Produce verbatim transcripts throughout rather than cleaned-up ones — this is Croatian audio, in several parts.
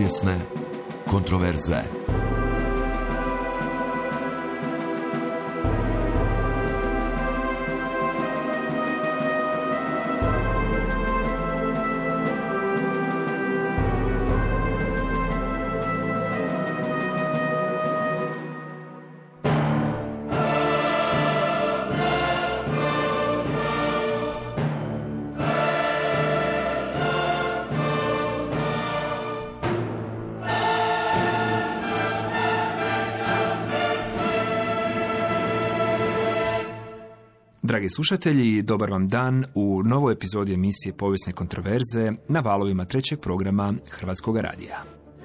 Povijesne kontroverze. Dragi slušatelji, dobar vam dan u novoj epizodi emisije Povijesne kontroverze na valovima trećeg programa Hrvatskog radija.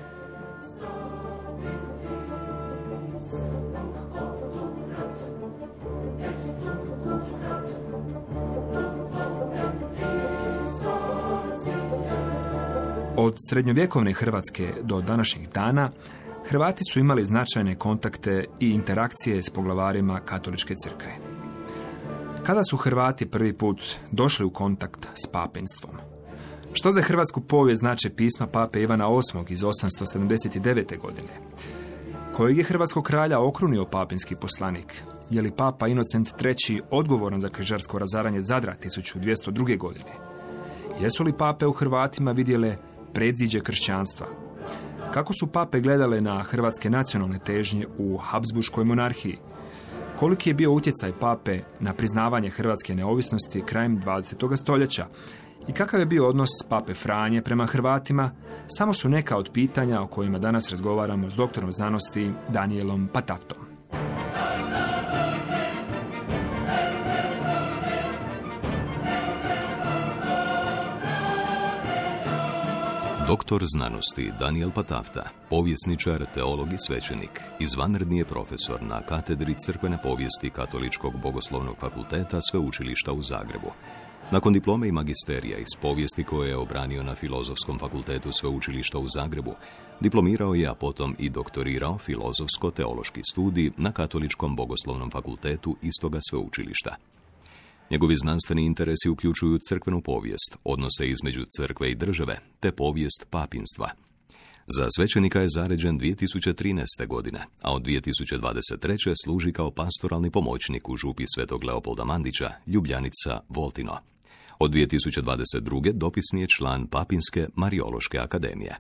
Od srednjovjekovne Hrvatske do današnjih dana Hrvati su imali značajne kontakte i interakcije s poglavarima Katoličke crkve. Kada su Hrvati prvi put došli u kontakt s papinstvom? Što za hrvatsku povijest znače pisma pape Ivana osmog iz osamsto sedamdeset devete. godine? Kojeg je hrvatskog kralja okrunio papinski poslanik? Je li papa Inocent treći odgovoran za križarsko razaranje Zadra tisuću dvjesto druge. godine? Jesu li pape u Hrvatima vidjele predziđe kršćanstva? Kako su pape gledale na hrvatske nacionalne težnje u Habsburškoj monarhiji? Koliki je bio utjecaj pape na priznavanje hrvatske neovisnosti krajem dvadesetog stoljeća i kakav je bio odnos pape Franje prema Hrvatima, samo su neka od pitanja o kojima danas razgovaramo s doktorom znanosti Danielom Pataftom. Doktor znanosti Daniel Patafta, povjesničar, teolog i svećenik, izvanredni je profesor na katedri crkvene povijesti Katoličkog bogoslovnog fakulteta Sveučilišta u Zagrebu. Nakon diplome i magisterija iz povijesti koje je obranio na Filozofskom fakultetu Sveučilišta u Zagrebu, diplomirao je, a potom i doktorirao filozofsko-teološki studij na Katoličkom bogoslovnom fakultetu istoga sveučilišta. Njegovi znanstveni interesi uključuju crkvenu povijest, odnose između crkve i države, te povijest papinstva. Za svećenika je zaređen dvije tisuće trinaeste. godine, a od dvije tisuće dvadeset treće. služi kao pastoralni pomoćnik u župi Svetog Leopolda Mandića, Ljubljanica, Voltino. Od dvije tisuće dvadeset druge. dopisni je član Papinske Marijološke akademije.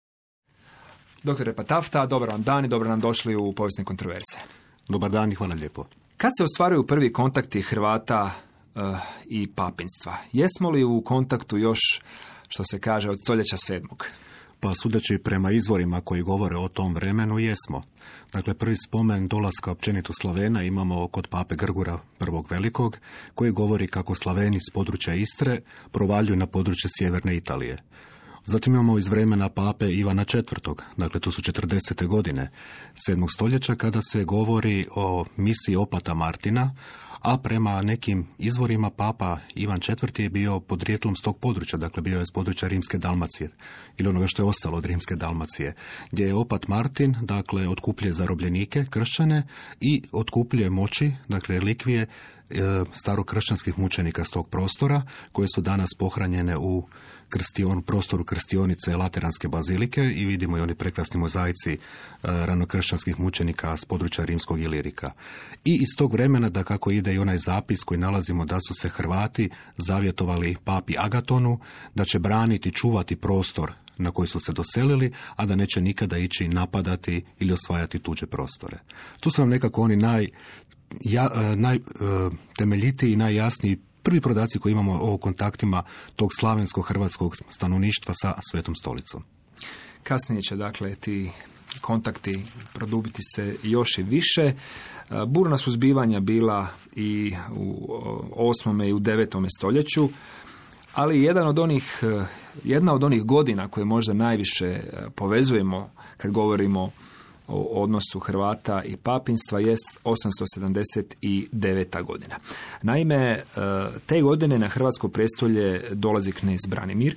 Doktore Patafta, dobar vam dan i dobro nam došli u Povijesne kontroverze. Dobar dan i hvala lijepo. Kad se ostvaruju prvi kontakti Hrvata uh, i papinstva? Jesmo li u kontaktu još, što se kaže, od stoljeća sedmog? Pa sudeći prema izvorima koji govore o tom vremenu, jesmo. Dakle, prvi spomen dolaska općenito Slavena imamo kod pape Grgura prvog velikog, koji govori kako Slaveni s područja Istre provaljuju na područje sjeverne Italije. Zatim imamo iz vremena pape Ivana četvrtog, dakle to su četrdesete. godine sedmog stoljeća, kada se govori o misiji opata Martina, a prema nekim izvorima papa Ivan četvrti je bio podrijetlom s tog područja, dakle bio je s područja Rimske Dalmacije, ili onoga što je ostalo od Rimske Dalmacije, gdje je opat Martin, dakle, otkupljuje zarobljenike, kršćane, i otkupljuje moći, dakle relikvije starokršćanskih mučenika s tog prostora, koje su danas pohranjene u krstion, prostoru krstionice Lateranske bazilike, i vidimo i oni prekrasni mozaici e, ranokršćanskih mučenika s područja Rimskog Ilirika. I iz tog vremena da kako ide i onaj zapis koji nalazimo da su se Hrvati zavjetovali papi Agatonu da će braniti, čuvati prostor na koji su se doselili, a da neće nikada ići napadati ili osvajati tuđe prostore. Tu su nam nekako oni naj, ja, najtemeljitiji i najjasniji prvi podaci koji imamo o kontaktima tog slavensko-hrvatskog stanovništva sa Svetom stolicom. Kasnije će, dakle, ti kontakti produbiti se još i više. Burna su zbivanja bila i u osmome i u devetome stoljeću, ali jedan od onih, jedna od onih godina koje možda najviše povezujemo kad govorimo o odnosu Hrvata i papinstva jest osamsto sedamdeset deveta. godina. Naime, te godine na hrvatsko prestolje dolazi knez Branimir,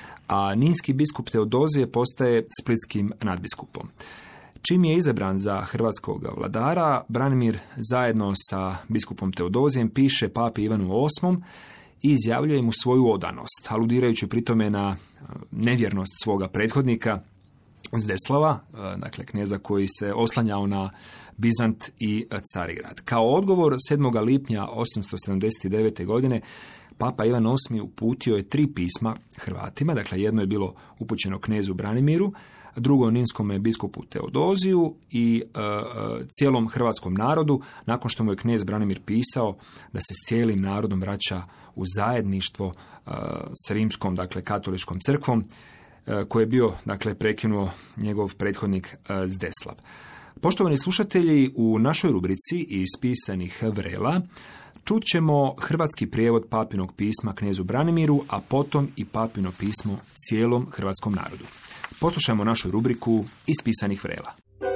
a ninski biskup Teodozije postaje splitskim nadbiskupom. Čim je izabran za hrvatskog vladara, Branimir zajedno sa biskupom Teodozijem piše papi Ivanu osmom i izjavljuje mu svoju odanost, aludirajući pritome na nevjernost svoga prethodnika Zdeslava, dakle kneza koji se oslanjao na Bizant i Carigrad. Kao odgovor sedmog lipnja osamsto sedamdeset devete. godine Papa Ivan osmi uputio je tri pisma Hrvatima, dakle jedno je bilo upućeno knezu Branimiru, drugo ninskome biskupu Teodoziju i e, cijelom hrvatskom narodu, nakon što mu je knez Branimir pisao da se s cijelim narodom vraća u zajedništvo e, s rimskom, dakle katoličkom crkvom, e, koje je bio, dakle, prekinuo njegov prethodnik e, Zdeslav. Poštovani slušatelji, u našoj rubrici iz pisanih vrela čut ćemo hrvatski prijevod papinog pisma knezu Branimiru, a potom i papino pismo cijelom hrvatskom narodu. Poslušajmo našu rubriku iz pisanih vrela.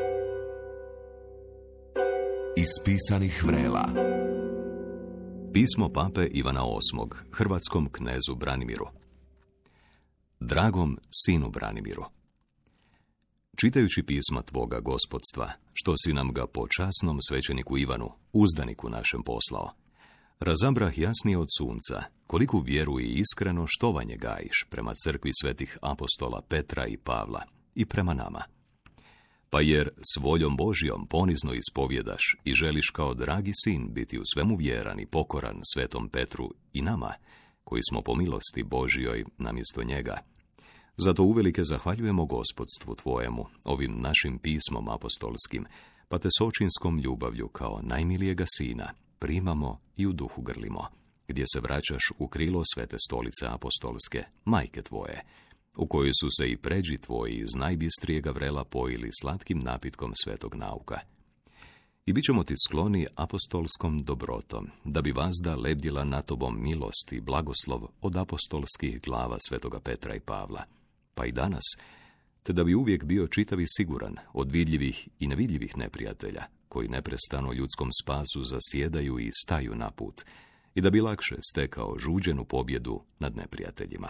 Iz pisanih vrela. Pismo pape Ivana osmog hrvatskom knezu Branimiru. Dragom sinu Branimiru, čitajući pisma tvoga gospodstva, što si nam ga po časnom svećeniku Ivanu, uzdaniku našem poslao, razabrah jasnije od sunca, koliku vjeru i iskreno štovanje gajiš prema crkvi svetih apostola Petra i Pavla i prema nama. Pa jer s voljom Božjom ponizno ispovjedaš i želiš kao dragi sin biti u svemu vjeran i pokoran svetom Petru i nama, koji smo po milosti Božjoj namjesto njega. Zato uvelike zahvaljujemo gospodstvu tvojemu, ovim našim pismom apostolskim, pa te s očinskom ljubavlju kao najmilijega sina primamo i u duhu grlimo, gdje se vraćaš u krilo svete stolice apostolske, majke tvoje, u kojoj su se i pređi tvoji iz najbistrijega vrela pojili slatkim napitkom svetog nauka. I bit ćemo ti skloni apostolskom dobrotom, da bi vazda lebdjela na tobom milost i blagoslov od apostolskih glava svetoga Petra i Pavla, pa i danas, te da bi uvijek bio čitav i siguran od vidljivih i nevidljivih neprijatelja, koji neprestano ljudskom spasu zasjedaju i staju na put, i da bi lakše stekao žuđenu pobjedu nad neprijateljima.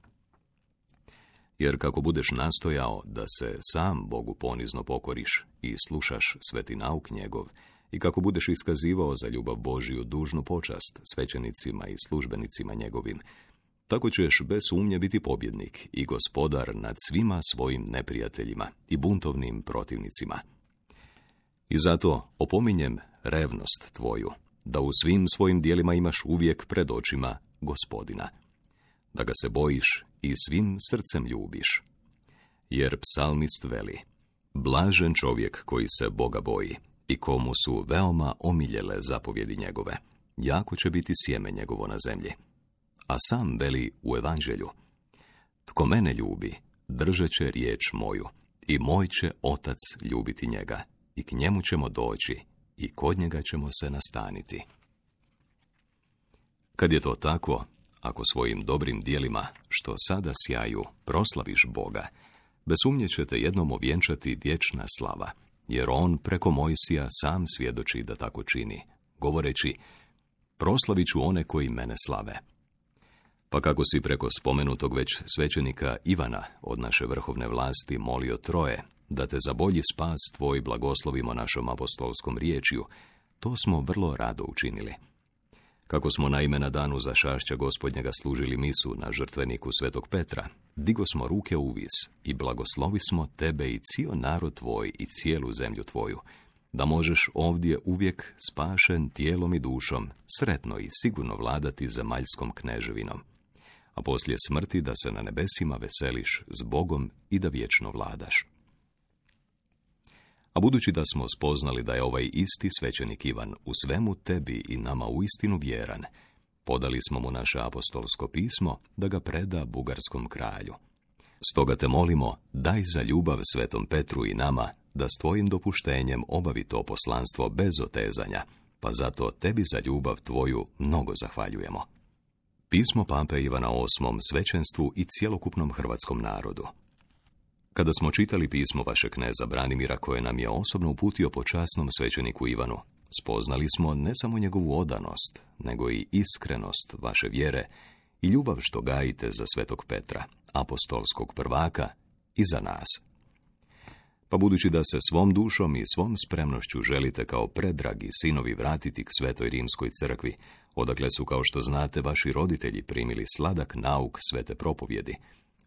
Jer kako budeš nastojao da se sam Bogu ponizno pokoriš i slušaš sveti nauk njegov, i kako budeš iskazivao za ljubav Božiju dužnu počast svećenicima i službenicima njegovim, tako ćeš bez sumnje biti pobjednik i gospodar nad svima svojim neprijateljima i buntovnim protivnicima. I zato opominjem revnost tvoju, da u svim svojim dijelima imaš uvijek pred očima Gospodina, da ga se bojiš i svim srcem ljubiš. Jer psalmist veli, blažen čovjek koji se Boga boji i komu su veoma omiljele zapovjedi njegove, jako će biti sjeme njegovo na zemlji. A sam veli u evanđelju, tko mene ljubi, držat će riječ moju, i moj će otac ljubiti njega, i k njemu ćemo doći, i kod njega ćemo se nastaniti. Kad je to tako, ako svojim dobrim dijelima, što sada sjaju, proslaviš Boga, bez sumnje ćete jednom ovjenčati vječna slava, jer on preko Mojsija sam svjedoči da tako čini, govoreći, proslavit ću one koji mene slave. Pa kako si preko spomenutog već svećenika Ivana od naše vrhovne vlasti molio troje, da te za bolji spas tvoj blagoslovimo našom apostolskom riječju, to smo vrlo rado učinili. Kako smo naime na danu za šašća Gospodnjega služili misu na žrtveniku svetog Petra, digo smo ruke u vis i blagoslovi smo tebe i cijel narod tvoj i cijelu zemlju tvoju, da možeš ovdje uvijek spašen tijelom i dušom, sretno i sigurno vladati zemaljskom kneževinom, a poslije smrti da se na nebesima veseliš s Bogom i da vječno vladaš. A budući da smo spoznali da je ovaj isti svećenik Ivan u svemu tebi i nama uistinu vjeran, podali smo mu naše apostolsko pismo da ga preda bugarskom kralju. Stoga te molimo, daj za ljubav svetom Petru i nama, da s tvojim dopuštenjem obavi to poslanstvo bez otezanja, pa zato tebi za ljubav tvoju mnogo zahvaljujemo. Pismo pape Ivana osmom svećenstvu i cjelokupnom hrvatskom narodu. Kada smo čitali pismo vašeg kneza Branimira, koje nam je osobno uputio po časnom svećeniku Ivanu, spoznali smo ne samo njegovu odanost, nego i iskrenost vaše vjere i ljubav što gajite za svetog Petra, apostolskog prvaka, i za nas. Pa budući da se svom dušom i svom spremnošću želite kao predragi sinovi vratiti k svetoj rimskoj crkvi, odakle su, kao što znate, vaši roditelji primili sladak nauk svete propovjedi,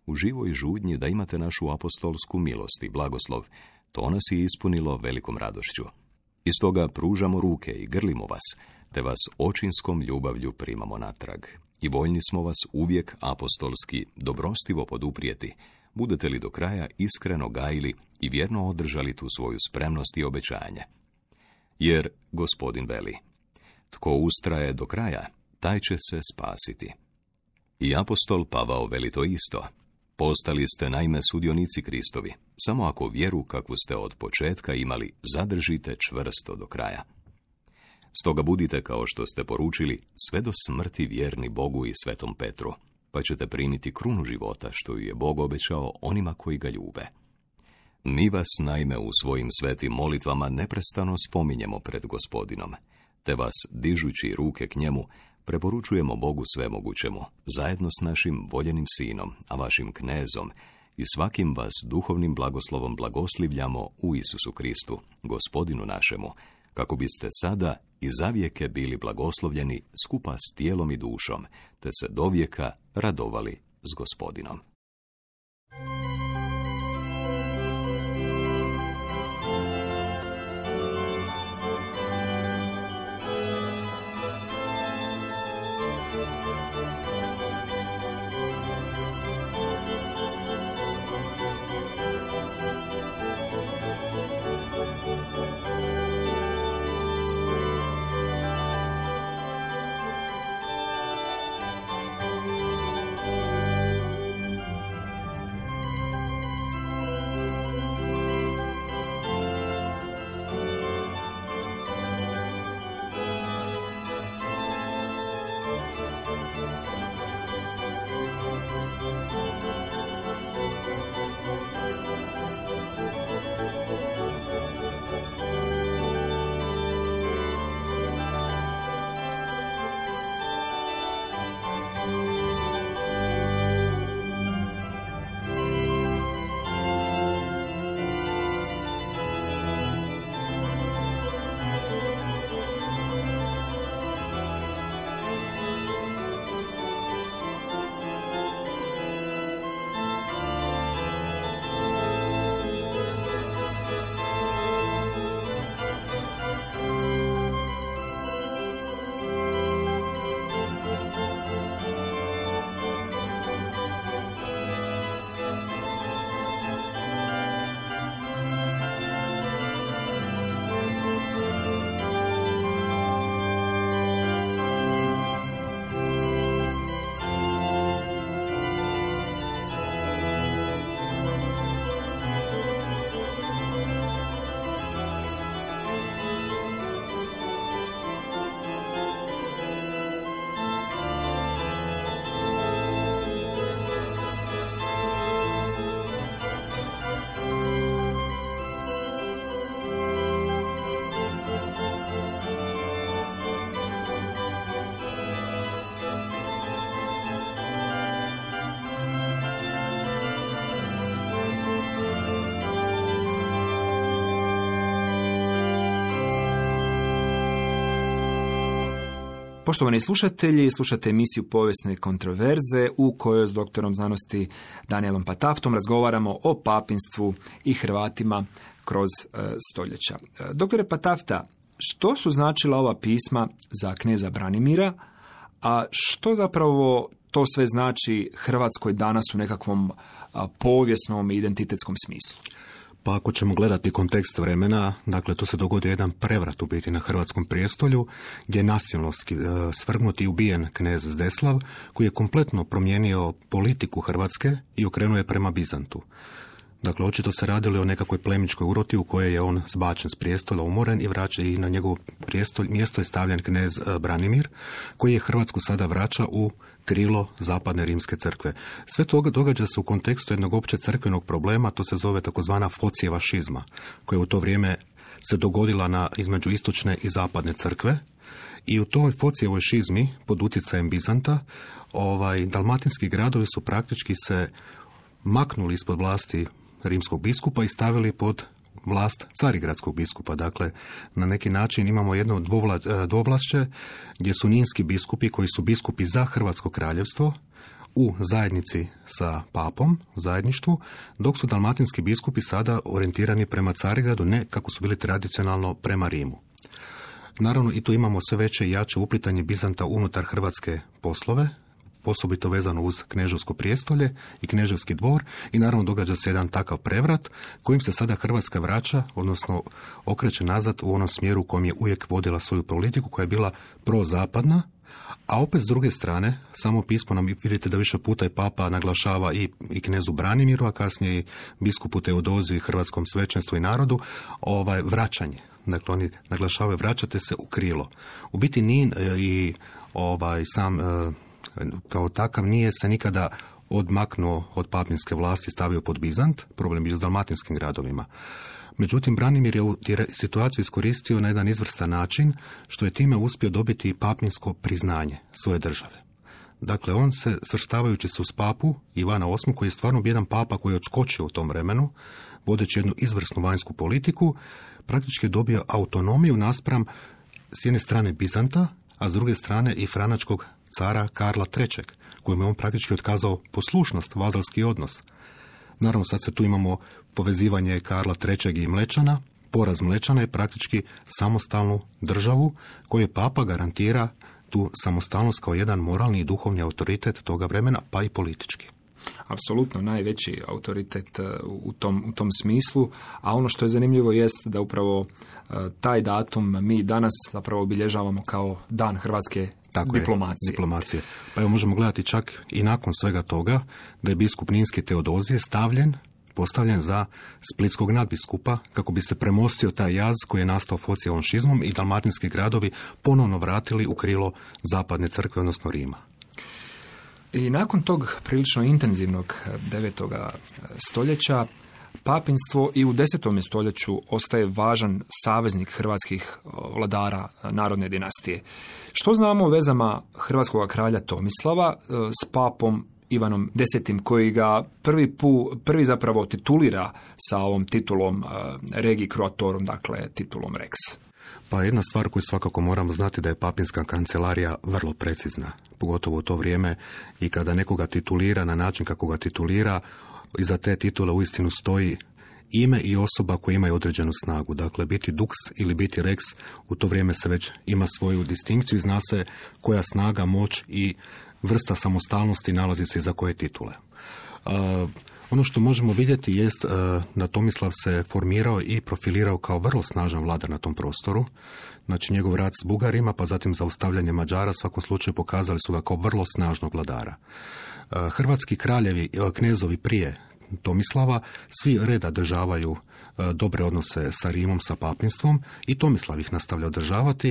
u živoj žudnji da imate našu apostolsku milost i blagoslov, to nas je ispunilo velikom radošću. I stoga pružamo ruke i grlimo vas, te vas očinskom ljubavlju primamo natrag. I voljni smo vas uvijek apostolski, dobrostivo poduprijeti, budete li do kraja iskreno gajili i vjerno održali tu svoju spremnost i obećanje. Jer Gospodin veli, tko ustraje do kraja, taj će se spasiti. I apostol Pavao veli to isto. Postali ste naime sudionici Kristovi, samo ako vjeru kakvu ste od početka imali zadržite čvrsto do kraja. Stoga budite kao što ste poručili sve do smrti vjerni Bogu i Svetom Petru, pa ćete primiti krunu života što ju je Bog obećao onima koji ga ljube. Mi vas naime u svojim svetim molitvama neprestano spominjemo pred Gospodinom, te vas dižući ruke k njemu preporučujemo Bogu svemogućemu, zajedno s našim voljenim sinom, a vašim knezom, i svakim vas duhovnim blagoslovom blagoslivljamo u Isusu Kristu, Gospodinu našemu, kako biste sada i zavijeke bili blagoslovljeni skupa s tijelom i dušom, te se dovijeka radovali s Gospodinom. Poštovani slušatelji, slušate emisiju Povijesne kontroverze u kojoj s doktorom znanosti Danielom Pataftom razgovaramo o papinstvu i Hrvatima kroz e, stoljeća. E, doktore Patafta, što su značila ova pisma za kneza Branimira, a što zapravo to sve znači Hrvatskoj danas u nekakvom a, povijesnom i identitetskom smislu? Pa ako ćemo gledati kontekst vremena, dakle to se dogodio jedan prevrat u biti na hrvatskom prijestolju, gdje je nasilno svrgnut i ubijen knez Zdeslav, koji je kompletno promijenio politiku Hrvatske i okrenuo je prema Bizantu. Dakle, očito se radilo o nekakvoj plemičkoj uroti u kojoj je on zbačen s prijestolja, umoren i vraća i na njegovo prijestolj, mjesto je stavljen knez Branimir, koji je Hrvatsku sada vraća u krilo zapadne rimske crkve. Sve toga događa se u kontekstu jednog opće crkvenog problema, to se zove takozvana focijeva šizma, koja u to vrijeme se dogodila na, između istočne i zapadne crkve. I u toj focijevoj šizmi, pod utjecajem Bizanta, ovaj, dalmatinski gradovi su praktički se maknuli ispod vlasti rimskog biskupa i stavili pod vlast carigradskog biskupa. Dakle, na neki način imamo jedno dvovla, dvovlašće gdje su ninski biskupi, koji su biskupi za Hrvatsko kraljevstvo, u zajednici sa papom, u zajedništvu, dok su dalmatinski biskupi sada orijentirani prema Carigradu, ne kako su bili tradicionalno prema Rimu. Naravno, i tu imamo sve veće i jače uplitanje Bizanta unutar hrvatske poslove, osobito vezano uz kneževsko prijestolje i kneževski dvor, i naravno događa se jedan takav prevrat kojim se sada Hrvatska vraća, odnosno okreće nazad u onom smjeru u kojem je uvijek vodila svoju politiku, koja je bila prozapadna, a opet s druge strane, samo pismo nam vidite da više puta i papa naglašava i, i knezu Branimiru, a kasnije i biskupu Teodoziju i hrvatskom svećenstvu i narodu, ovaj, vraćanje. Dakle, oni naglašavaju vraćate se u krilo. U biti Nin i ovaj, sam kao takav nije se nikada odmaknuo od papinske vlasti, stavio pod Bizant, problem je s dalmatinskim gradovima. Međutim, Branimir je u situaciju iskoristio na jedan izvrstan način, što je time uspio dobiti papinsko priznanje svoje države. Dakle, on se, svrstavajući se uz papu Ivana osmog, koji je stvarno jedan papa koji je odskočio u tom vremenu, vodeći jednu izvrsnu vanjsku politiku, praktički dobio autonomiju naspram s jedne strane Bizanta, a s druge strane i franačkog cara Karla trećeg, kojim je on praktički otkazao poslušnost, vazalski odnos. Naravno, sad se tu imamo povezivanje Karla trećeg i Mlečana. Poraz Mlečana je praktički samostalnu državu koju papa garantira tu samostalnost kao jedan moralni i duhovni autoritet toga vremena, pa i politički. Apsolutno najveći autoritet u tom, u tom smislu, a ono što je zanimljivo jest da upravo taj datum mi danas zapravo obilježavamo kao dan hrvatske Tako diplomacije. Je, diplomacije. Pa evo možemo gledati čak i nakon svega toga da je biskup Ninski Teodozije stavljen, postavljen za splitskog nadbiskupa kako bi se premostio taj jaz koji je nastao Focijevom šizmom i dalmatinski gradovi ponovno vratili u krilo zapadne crkve, odnosno Rima. I nakon tog prilično intenzivnog devetoga stoljeća, papinstvo i u desetome stoljeću ostaje važan saveznik hrvatskih vladara narodne dinastije. Što znamo o vezama hrvatskog kralja Tomislava s papom Ivanom desetim, koji ga prvi, pu, prvi zapravo titulira sa ovom titulom Regi Croatorum, dakle titulom Rex? Pa jedna stvar koju svakako moramo znati da je papinska kancelarija vrlo precizna, pogotovo u to vrijeme, i kada nekoga titulira na način kako ga titulira, iza te titule uistinu stoji ime i osoba koja imaju određenu snagu. Dakle, biti dux ili biti rex u to vrijeme se već ima svoju distinkciju i zna se koja snaga, moć i vrsta samostalnosti nalazi se iza koje titule. Uh, ono što možemo vidjeti jest uh, da Tomislav se formirao i profilirao kao vrlo snažan vladar na tom prostoru. Znači, njegov rat s Bugarima, pa zatim zaustavljanje Mađara, svakom slučaju pokazali su ga kao vrlo snažnog vladara. Uh, hrvatski kraljevi, uh, knezovi prije Tomislava, svi reda državaju uh, dobre odnose sa Rimom, sa papinstvom, i Tomislav ih nastavlja održavati.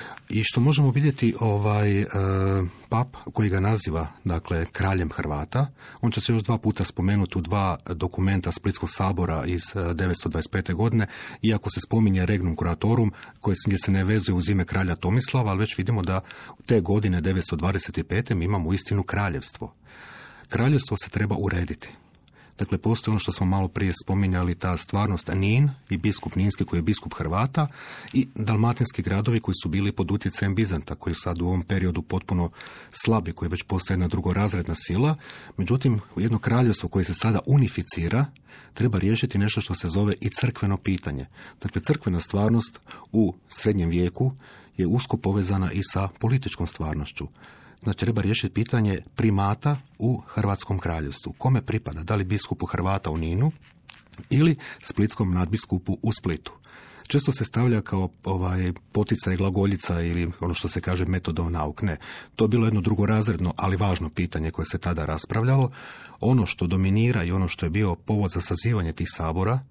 I što možemo vidjeti, ovaj, e, pap koji ga naziva, dakle, kraljem Hrvata, on će se još dva puta spomenuti u dva dokumenta Splitskog sabora iz devetsto dvadeset pete. godine, iako se spominje Regnum Croatorum, koje se, se ne vezuje uz ime kralja Tomislava, ali već vidimo da te godine devetsto dvadeset pete. mi imamo istinu kraljevstvo. Kraljevstvo se treba urediti. Dakle, postoji ono što smo malo prije spominjali, ta stvarnost Nin i biskup Ninski koji je biskup Hrvata i dalmatinski gradovi koji su bili pod utjecajem Bizanta, koji su sad u ovom periodu potpuno slabi, koji već postaje jedna drugorazredna sila. Međutim, jedno kraljevstvo koje se sada unificira treba riješiti nešto što se zove i crkveno pitanje. Dakle, crkvena stvarnost u srednjem vijeku je usko povezana i sa političkom stvarnošću. Znači, treba riješiti pitanje primata u Hrvatskom kraljevstvu. Kome pripada? Da li biskupu Hrvata u Ninu ili splitskom nadbiskupu u Splitu? Često se stavlja kao ovaj poticaj glagoljica ili ono što se kaže metodom nauk. Ne. To je bilo jedno drugorazredno, ali važno pitanje koje se tada raspravljalo. Ono što dominira i ono što je bio povod za sazivanje tih sabora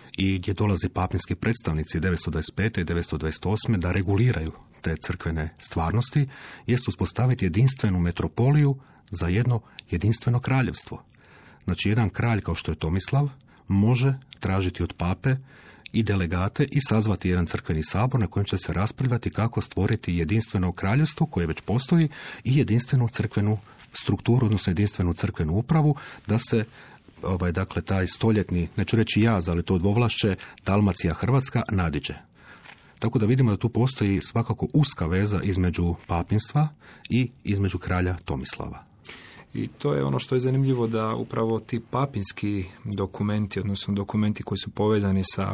i gdje dolazi papinski predstavnici devetsto dvadeset pete. i devetsto dvadeset osme. da reguliraju te crkvene stvarnosti, jest uspostaviti jedinstvenu metropoliju za jedno jedinstveno kraljevstvo. Znači, jedan kralj kao što je Tomislav može tražiti od pape i delegate i sazvati jedan crkveni sabor na kojem će se raspravljati kako stvoriti jedinstveno kraljevstvo koje već postoji i jedinstvenu crkvenu strukturu, odnosno jedinstvenu crkvenu upravu, da se ovaj, dakle, taj stoljetni, neću reći jaz, ali to dvovlašće Dalmacija Hrvatska nadiđe. Tako da vidimo da tu postoji svakako uska veza između papinstva i između kralja Tomislava. I to je ono što je zanimljivo, da upravo ti papinski dokumenti, odnosno dokumenti koji su povezani sa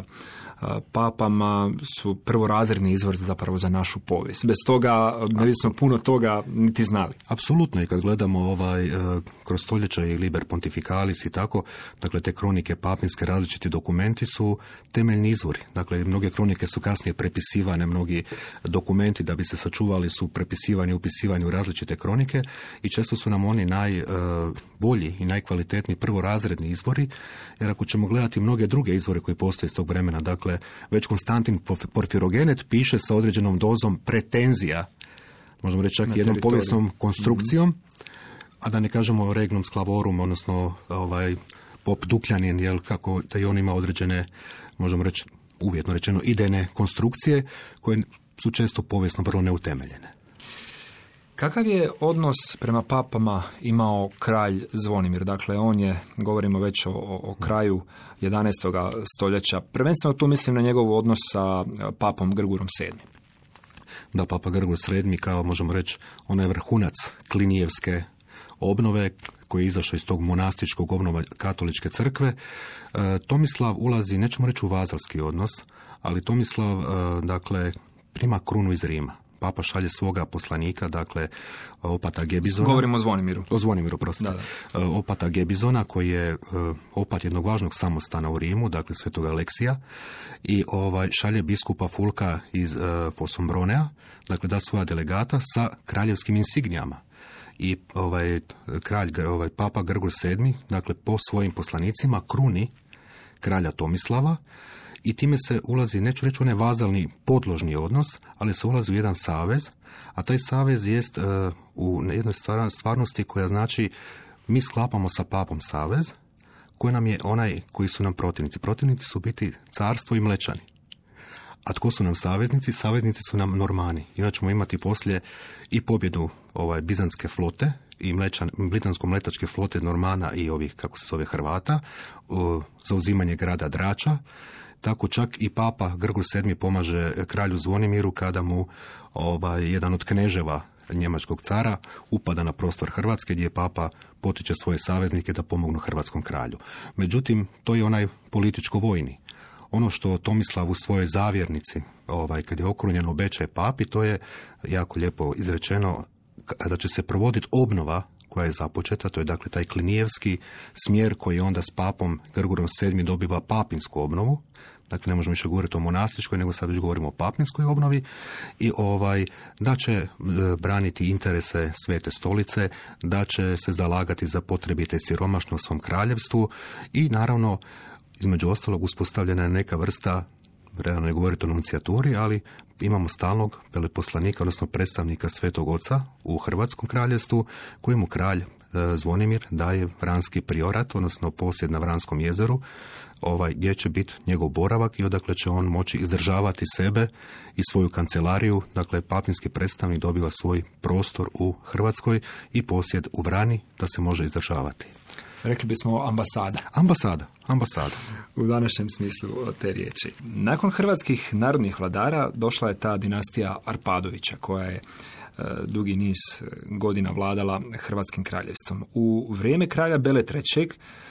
papama, su prvorazredni izvor zapravo za našu povijest. Bez toga ne bismo puno toga niti znali. Apsolutno, i kad gledamo ovaj, kroz stoljeća i Liber Pontificalis i tako, dakle te kronike papinske, različiti dokumenti su temeljni izvori. Dakle, mnoge kronike su kasnije prepisivane, mnogi dokumenti da bi se sačuvali su prepisivani, upisivani u različite kronike i često su nam oni najbolji i najkvalitetniji prvorazredni izvori, jer ako ćemo gledati mnoge druge izvore koji postoje iz tog vremena, dakle, već Konstantin Porfirogenet piše sa određenom dozom pretenzija, možemo reći čak jednom povijesnom konstrukcijom, mm-hmm. a da ne kažemo regnum sclavorum, odnosno ovaj, pop Dukljanin, jel, kako da i on ima određene, možemo reći, uvjetno rečeno, idejne konstrukcije koje su često povijesno vrlo neutemeljene. Kakav je odnos prema papama imao kralj Zvonimir? Dakle, on je, govorimo već o, o kraju jedanaestog stoljeća, prvenstveno tu mislim na njegov odnos sa papom Grgurom sedmim. Da, papa Grgur sedmi, kao možemo reći, on je vrhunac klinijevske obnove koji je izašao iz tog monastičkog obnova katoličke crkve. E, Tomislav ulazi, nećemo reći u vazalski odnos, ali Tomislav, e, dakle, prima krunu iz Rima. Papa šalje svoga poslanika, dakle, opata Gebizona. Govorimo o Zvonimiru. O Zvonimiru, prostite. Da, da. Opata Gebizona, koji je opat jednog važnog samostana u Rimu, dakle Svetog Aleksija, i ovaj, šalje biskupa Fulka iz uh, Fosombronea, dakle da svoja delegata sa kraljevskim insignijama. I ovaj, kralj, ovaj, papa Grgur sedmi, dakle po svojim poslanicima kruni kralja Tomislava, i time se ulazi, neću reći onaj vazalni podložni odnos, ali se ulazi u jedan savez, a taj savez jest uh, u jednoj stvarnosti koja znači mi sklapamo sa papom savez, koji nam je onaj koji su nam protivnici. Protivnici su biti carstvo i Mlečani. A tko su nam saveznici? Saveznici su nam Normani. Inače ćemo imati poslije i pobjedu ovaj, bizantske flote i mlečan, britansko-mletačke flote Normana i ovih, kako se zove, Hrvata, uh, zauzimanje grada Drača. Tako čak i papa Grgur sedmi pomaže kralju Zvonimiru kada mu ovaj, jedan od kneževa njemačkog cara upada na prostor Hrvatske, gdje papa potiče svoje saveznike da pomognu hrvatskom kralju. Međutim, to je onaj političko-vojni. Ono što Tomislav u svojoj zavjernici, ovaj, kad je okrunjen, obećaje papi, to je jako lijepo izrečeno, da će se provoditi obnova koja je započeta, to je dakle taj klinijevski smjer koji onda s papom Grgurom sedmi dobiva papinsku obnovu. Dakle, ne možemo više govoriti o monastičkoj, nego sad već govorimo o papinskoj obnovi, i ovaj, da će e, braniti interese Svete stolice, da će se zalagati za potrebite siromašne u svom kraljevstvu i naravno, između ostalog, uspostavljena je neka vrsta, realno ne govoriti o nuncijaturi, ali imamo stalnog veleposlanika, odnosno predstavnika Svetog Oca u Hrvatskom kraljevstvu, kojemu kralj e, Zvonimir daje vranski priorat, odnosno posjed na Vranskom jezeru, ovaj, gdje će biti njegov boravak i odakle će on moći izdržavati sebe i svoju kancelariju. Dakle, papinski predstavnik dobiva svoj prostor u Hrvatskoj i posjed u Vrani da se može izdržavati. Rekli bismo ambasada. Ambasada, ambasada. U današnjem smislu te riječi. Nakon hrvatskih narodnih vladara došla je ta dinastija Arpadovića, koja je dugi niz godina vladala Hrvatskim kraljevstvom. U vrijeme kralja Bele trećeg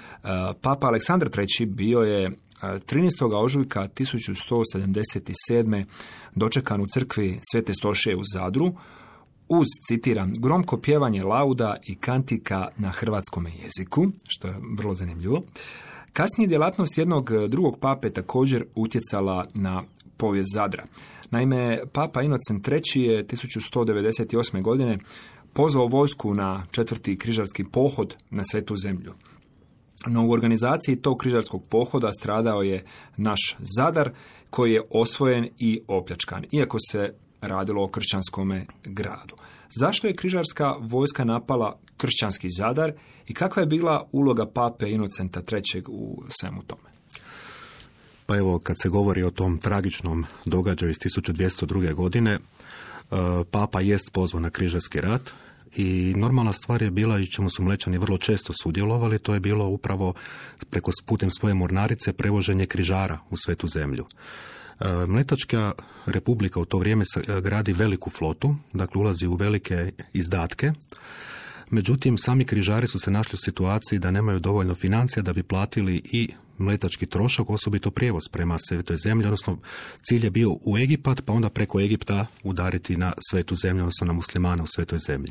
papa Aleksandar treći bio je trinaestog ožujka tisuću sto sedamdeset sedme dočekan u crkvi Svete Stošije u Zadru uz, citiram, gromko pjevanje lauda i kantika na hrvatskom jeziku, što je vrlo zanimljivo. Kasnije djelatnost jednog drugog pape također utjecala na povijest Zadra. Naime, papa Inocent treći je tisuću sto devedeset osme godine pozvao vojsku na četvrti križarski pohod na Svetu zemlju. No u organizaciji tog križarskog pohoda stradao je naš Zadar, koji je osvojen i opljačkan, iako se radilo o kršćanskome gradu. Zašto je križarska vojska napala kršćanski Zadar i kakva je bila uloga pape Inocenta trećeg u svemu tome? Pa evo, kad se govori o tom tragičnom događaju iz tisuću dvjesto druge. godine, papa jest pozvan na križarski rat i normalna stvar je bila, i čemu su Mlečani vrlo često sudjelovali, to je bilo upravo preko putem svoje mornarice prevoženje križara u Svetu zemlju. Mletačka republika u to vrijeme gradi veliku flotu, dakle ulazi u velike izdatke. Međutim, sami križari su se našli u situaciji da nemaju dovoljno financija da bi platili i mletački trošak, osobito prijevoz prema Svetoj zemlji, odnosno cilj je bio u Egipat, pa onda preko Egipta udariti na Svetu zemlju, odnosno na muslimane u Svetoj zemlji.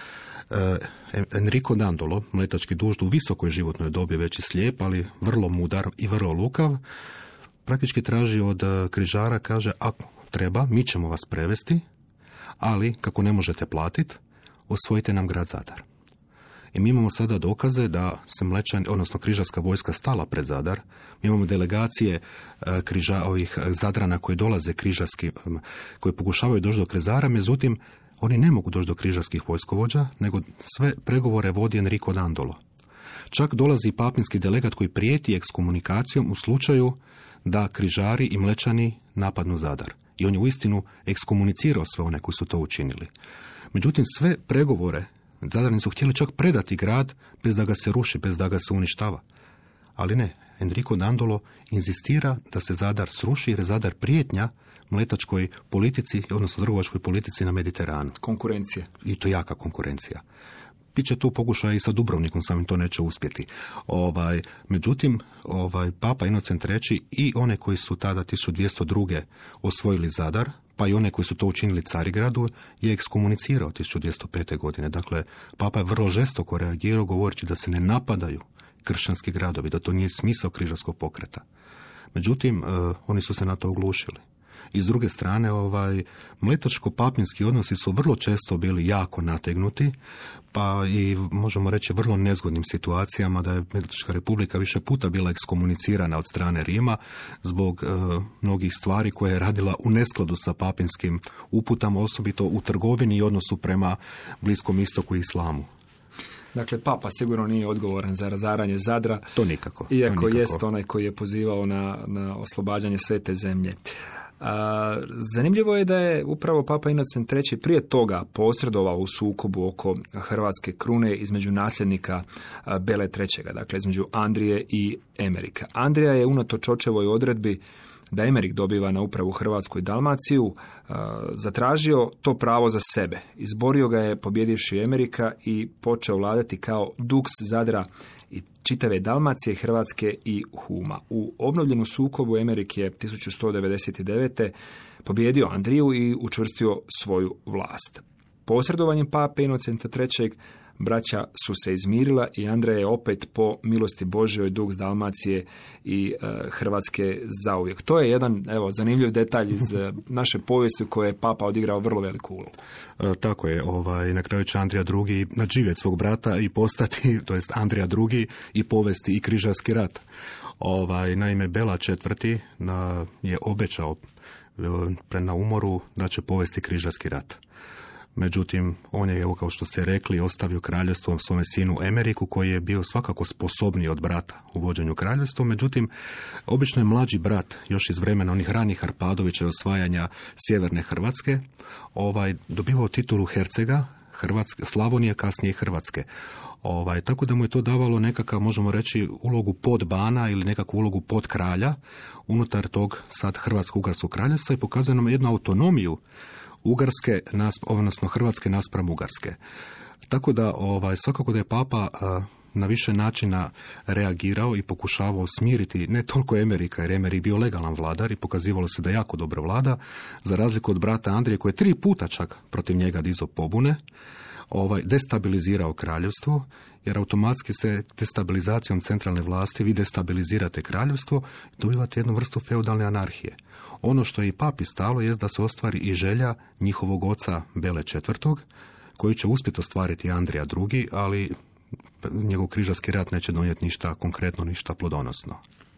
Enrico Dandolo, mletački dužd u visokoj životnoj dobi, već i slijep, ali vrlo mudar i vrlo lukav, praktički traži od križara, kaže, ako treba, mi ćemo vas prevesti, ali kako ne možete platiti, osvojite nam grad Zadar. I mi imamo sada dokaze da se mlečani, odnosno križarska vojska stala pred Zadar. Mi imamo delegacije križa, ovih Zadrana koji dolaze križarski, koji pokušavaju doći do Krezara, međutim, oni ne mogu doći do križarskih vojskovođa, nego sve pregovore vodi Enrico Dandolo. Čak dolazi papinski delegat koji prijeti ekskomunikacijom u slučaju da križari i mlečani napadnu Zadar. I on je uistinu ekskomunicirao sve one koji su to učinili. Međutim, sve pregovore Zadarni su htjeli čak predati grad bez da ga se ruši, bez da ga se uništava. Ali ne, Enrico Dandolo inzistira da se Zadar sruši jer je Zadar prijetnja mletačkoj politici, odnosno trgovačkoj politici na Mediteranu. Konkurencija. I to jaka konkurencija. Biće tu pokušaj i sa Dubrovnikom, sam im to neće uspjeti. Ovaj, međutim, ovaj, Papa Inocent treći i one koji su tada tisuću dvjesto druge osvojili Zadar, pa i one koji su to učinili Carigradu, je ekskomunicirao tisuću dvjesto pete. godine. Dakle, Papa je vrlo žestoko reagirao govoreći da se ne napadaju kršćanski gradovi, da to nije smisao križarskog pokreta. Međutim, eh, oni su se na to oglušili. I s druge strane, ovaj, mletačko-papinski odnosi su vrlo često bili jako nategnuti, pa i možemo reći vrlo nezgodnim situacijama da je Mletačka republika više puta bila ekskomunicirana od strane Rima zbog e, mnogih stvari koje je radila u neskladu sa papinskim uputama, osobito u trgovini i odnosu prema Bliskom istoku i islamu. Dakle, Papa sigurno nije odgovoran za razaranje Zadra. To nikako. Iako to nikako. jest onaj koji je pozivao na, na oslobađanje Svete zemlje. A, zanimljivo je da je upravo Papa Inocent treći prije toga posredovao u sukobu oko hrvatske krune između nasljednika Bele trećega, dakle između Andrije i Emerika. Andrija je unatoč očevoj odredbi da Emerik dobiva na upravu Hrvatsku i Dalmaciju, zatražio to pravo za sebe. Izborio ga je pobjedivši Emerika i počeo vladati kao duks Zadra i čitave Dalmacije, Hrvatske i Huma. U obnovljenu sukobu Emerik je tisuću sto devedeset devete. pobjedio Andriju i učvrstio svoju vlast. Posredovanjem pape Inocenta trećeg. braća su se izmirila i Andrej je opet po milosti Božjoj duks Dalmacije i e, Hrvatske zauvijek. To je jedan, evo, zanimljiv detalj iz e, naše povijesti koje je Papa odigrao vrlo veliku ulogu. E, tako je, ovaj, na kraju će Andrija drugi nadživjeti svog brata i postati, to jest Andrija drugi i povesti i križarski rat. Ovaj, naime, Bela četvrti na, je obećao pre na umoru da će povesti križarski rat. Međutim, on je, evo kao što ste rekli, ostavio kraljevstvo svome sinu Emeriku, koji je bio svakako sposobniji od brata u vođenju kraljevstva. Međutim, obično je mlađi brat, još iz vremena onih ranih Arpadovića i osvajanja sjeverne Hrvatske, ovaj, dobivao titulu hercega Hrvatske, Slavonije, kasnije i Hrvatske. Ovaj, tako da mu je to davalo nekakav, možemo reći, ulogu podbana ili nekakvu ulogu pod kralja unutar tog sad Hrvatsko-Ugarskog kraljevstva i pokazuje nam jednu autonomiju Ugarske, odnosno Hrvatske naspram Ugarske. Tako da ovaj, svakako da je Papa a, na više načina reagirao i pokušavao smiriti ne toliko Emerika, jer Emerik bio legalan vladar i pokazivalo se da jako dobro vlada, za razliku od brata Andrije koji je tri puta čak protiv njega dizao pobune, ovaj, destabilizirao kraljevstvo, jer automatski se destabilizacijom centralne vlasti vi destabilizirate kraljevstvo i dobivate jednu vrstu feudalne anarhije. Ono što je i papi stalo jest da se ostvari i želja njihovog oca Bele četvrtog, koji će uspjeti ostvariti Andrija drugi, ali njegov križarski rat neće donijeti ništa konkretno, ništa plodonosno.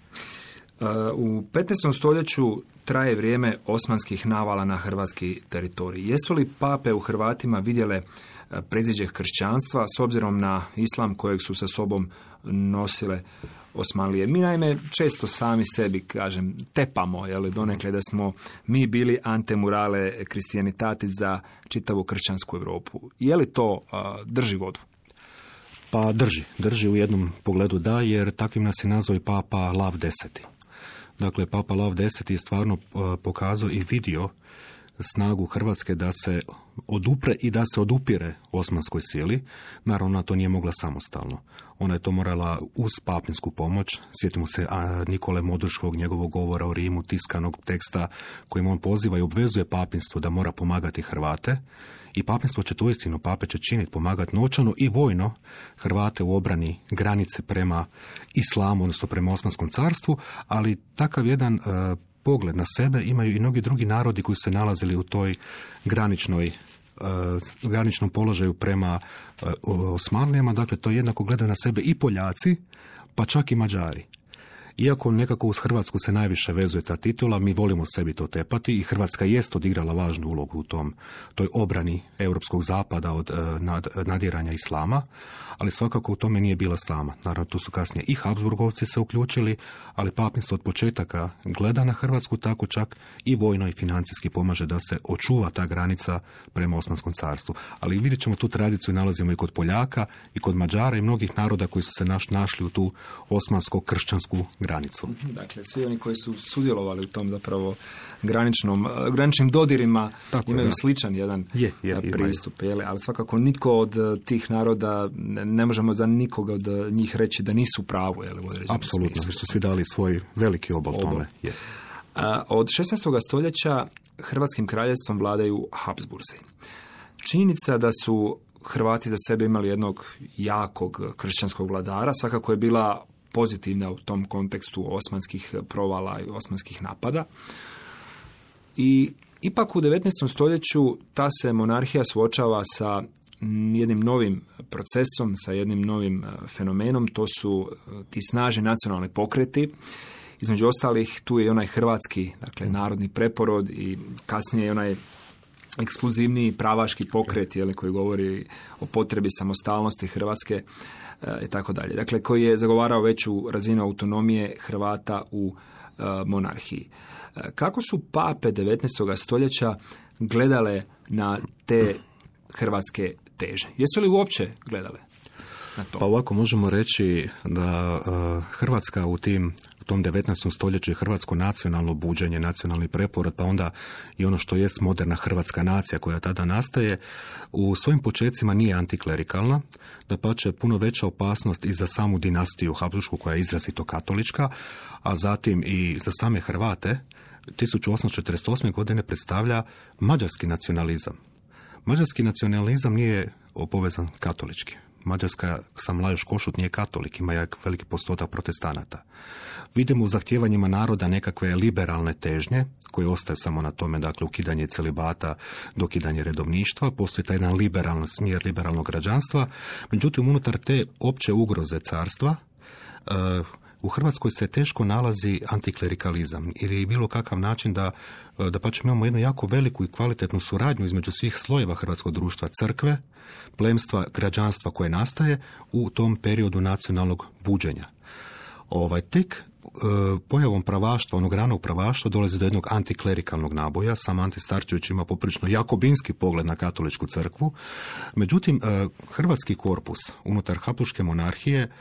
U petnaestom stoljeću traje vrijeme osmanskih navala na hrvatski teritorij. Jesu li pape u Hrvatima vidjele predziđe kršćanstva s obzirom na islam kojeg su sa sobom nosile Osmanlije? Mi naime često sami sebi, kažem, tepamo, jel, donekle da smo mi bili antemurale kristijanitati za čitavu kršćansku Europu. Je li to a, drži vodu? Pa drži, drži u jednom pogledu da, jer takvim nas je nazvao i Papa Lav deseti. Dakle, Papa Lav deseti je stvarno uh, pokazao i vidio snagu Hrvatske da se odupre i da se odupire osmanskoj sili. Naravno, ona to nije mogla samostalno. Ona je to morala uz papinsku pomoć. Sjetimo se a, Nikole Modrškog, njegovog govora o Rimu, tiskanog teksta kojim on poziva i obvezuje papinstvo da mora pomagati Hrvate. I papinstvo će to uistinu, pape će činiti, pomagati novčano i vojno Hrvate u obrani granice prema islamu, odnosno prema Osmanskom carstvu, ali takav jedan uh, pogled na sebe imaju i mnogi drugi narodi koji su se nalazili u toj graničnoj uh, graničnom položaju prema uh, Osmanlijama. Dakle, to jednako gledaju na sebe i Poljaci, pa čak i Mađari. Iako nekako uz Hrvatsku se najviše vezuje ta titula, mi volimo sebi to tepati i Hrvatska jest odigrala važnu ulogu u tom, toj obrani europskog zapada od nad, nadiranja islama, ali svakako u tome nije bila sama. Naravno, tu su kasnije i Habsburgovci se uključili, ali papinstvo od početaka gleda na Hrvatsku, tako čak i vojno i financijski pomaže da se očuva ta granica prema Osmanskom carstvu. Ali vidjet ćemo tu tradiciju nalazimo i kod Poljaka, i kod Mađara i mnogih naroda koji su se naš, našli u tu osmansko-kršćansku granicu. Dakle, svi oni koji su sudjelovali u tom zapravo graničnom, graničnim dodirima tako imaju je, sličan jedan je, je, pristup, je, ali svakako nitko od tih naroda, ne možemo za nikoga od njih reći da nisu u pravu. Je, u apsolutno, jer su svi dali svoj veliki obol, obol. tome. Je. Od šesnaestog stoljeća Hrvatskim kraljevstvom vladaju Habsburzi. Činjenica da su Hrvati za sebe imali jednog jakog kršćanskog vladara svakako je bila pozitivna u tom kontekstu osmanskih provala i osmanskih napada. I ipak u devetnaestom stoljeću ta se monarhija suočava sa jednim novim procesom, sa jednim novim fenomenom, to su ti snažni nacionalni pokreti. Između ostalih, tu je i onaj hrvatski, dakle, narodni preporod i kasnije onaj ekskluzivniji pravaški pokret, jeli, koji govori o potrebi samostalnosti Hrvatske i tako dalje. Dakle, koji je zagovarao veću razinu autonomije Hrvata u uh, monarhiji. Kako su pape devetnaestog stoljeća gledale na te hrvatske teže? Jesu li uopće gledale na to? Pa ovako možemo reći da uh, Hrvatska u tim u tom devetnaestom stoljeću je hrvatsko nacionalno buđenje, nacionalni preporod, pa onda i ono što jest moderna hrvatska nacija koja tada nastaje, u svojim počecima nije antiklerikalna, dapače puno veća opasnost i za samu dinastiju Habsbursku koja je izrazito katolička, a zatim i za same Hrvate tisuću osamsto četrdeset osme. godine predstavlja mađarski nacionalizam. Mađarski nacionalizam nije povezan katolički. Mađarska, sam Lajos Košut, nije katolik, ima jak veliki postotak protestanata. Vidimo u zahtijevanjima naroda nekakve liberalne težnje, koje ostaju samo na tome, dakle, ukidanje celibata, dokidanje redovništva, postoji taj jedan liberalni smjer liberalnog građanstva. Međutim, unutar te opće ugroze carstva, uh, u Hrvatskoj se teško nalazi antiklerikalizam ili bilo kakav način da, da pa imamo jednu jako veliku i kvalitetnu suradnju između svih slojeva hrvatskog društva, crkve, plemstva, građanstva koje nastaje u tom periodu nacionalnog buđenja. Ovaj, tek e, pojavom pravaštva, onog ranog pravaštva dolazi do jednog antiklerikalnog naboja. Sam Ante Starčević ima poprilično jakobinski pogled na katoličku crkvu. Međutim, e, hrvatski korpus unutar Habsburške monarhije, e,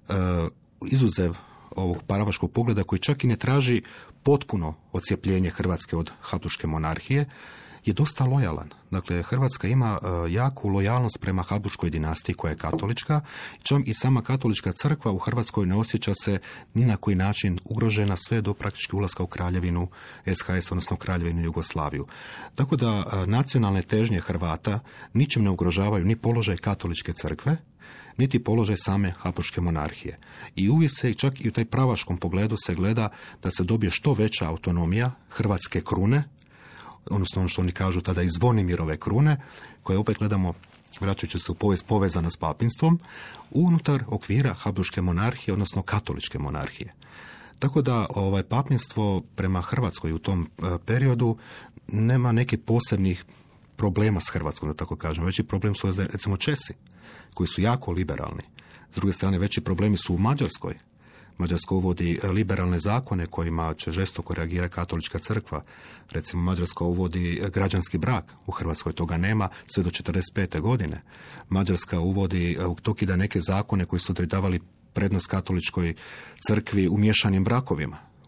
izuzev ovog paravaškog pogleda koji čak i ne traži potpuno odcijepljenje Hrvatske od Habsburške monarhije, je dosta lojalan. Dakle, Hrvatska ima uh, jaku lojalnost prema Habsburškoj dinastiji koja je katolička, čak i sama katolička crkva u Hrvatskoj ne osjeća se ni na koji način ugrožena sve do praktički ulaska u kraljevinu S H S, odnosno kraljevinu Jugoslaviju. Tako da uh, nacionalne težnje Hrvata ničim ne ugrožavaju ni položaj katoličke crkve, niti položaj same Habsburške monarhije. I uvijek se, čak i u taj pravaškom pogledu se gleda da se dobije što veća autonomija hrvatske krune, odnosno ono što oni kažu tada i Zvonimirove krune, koje opet gledamo, vraćajući se u povijest, povezana s papinstvom, unutar okvira Habsburške monarhije, odnosno katoličke monarhije. Tako da ovaj papinstvo prema Hrvatskoj u tom periodu nema nekih posebnih problema s Hrvatskom, da tako kažem. Veći problem su, recimo, Česi, koji su jako liberalni. S druge strane, veći problemi su u Mađarskoj. Mađarska uvodi liberalne zakone kojima će žestoko reagirati katolička crkva. Recimo, Mađarska uvodi građanski brak. U Hrvatskoj toga nema sve do četrdeset pete. godine. Mađarska uvodi, dokida neke zakone koji su davali prednost katoličkoj crkvi u miješanim brakovima.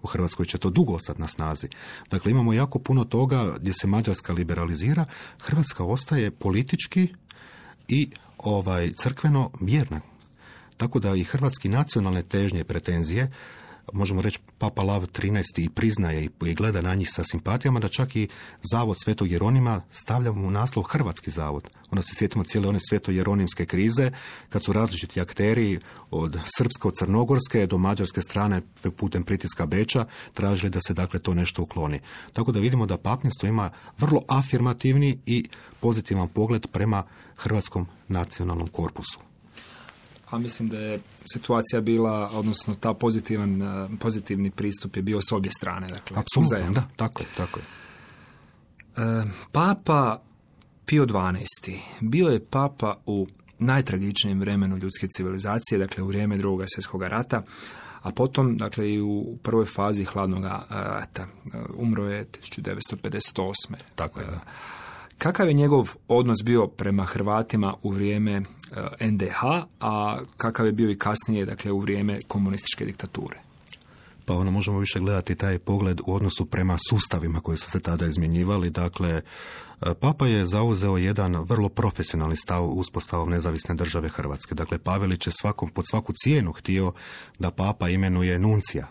u Hrvatskoj će to dugo ostati na snazi. Dakle, imamo jako puno toga gdje se Mađarska liberalizira, Hrvatska ostaje politički i ovaj crkveno vjerna. Tako da i hrvatski nacionalne težnje i pretenzije, možemo reći Papa Lav trinaesti i priznaje i gleda na njih sa simpatijama, da čak i zavod Svetog Jeronima stavlja mu naslov Hrvatski zavod. Onda se sjetimo cijele one sveto-jeronimske krize, kad su različiti akteri od srpsko-crnogorske do mađarske strane putem pritiska Beča tražili da se dakle to nešto ukloni. Tako da vidimo da papinstvo ima vrlo afirmativni i pozitivan pogled prema hrvatskom nacionalnom korpusu. A mislim da je situacija bila, odnosno ta pozitivan, pozitivni pristup je bio s obje strane. Dakle, apsolutno, da, tako je, tako je. E, Papa Pio dvanaesti bio je papa u najtragičnijem vremenu ljudske civilizacije, dakle u vrijeme Drugog svjetskog rata, a potom, dakle, i u prvoj fazi hladnog rata. Umro je tisuću devetsto pedeset osme. Tako je, da. Kakav je njegov odnos bio prema Hrvatima u vrijeme en de ha, a kakav je bio i kasnije, dakle, u vrijeme komunističke diktature? Pa ono, možemo više gledati taj pogled u odnosu prema sustavima koji su se tada izmjenjivali. Dakle, Papa je zauzeo jedan vrlo profesionalni stav uspostavom nezavisne države Hrvatske. Dakle, Pavelić je svakom, pod svaku cijenu htio da Papa imenuje nuncija.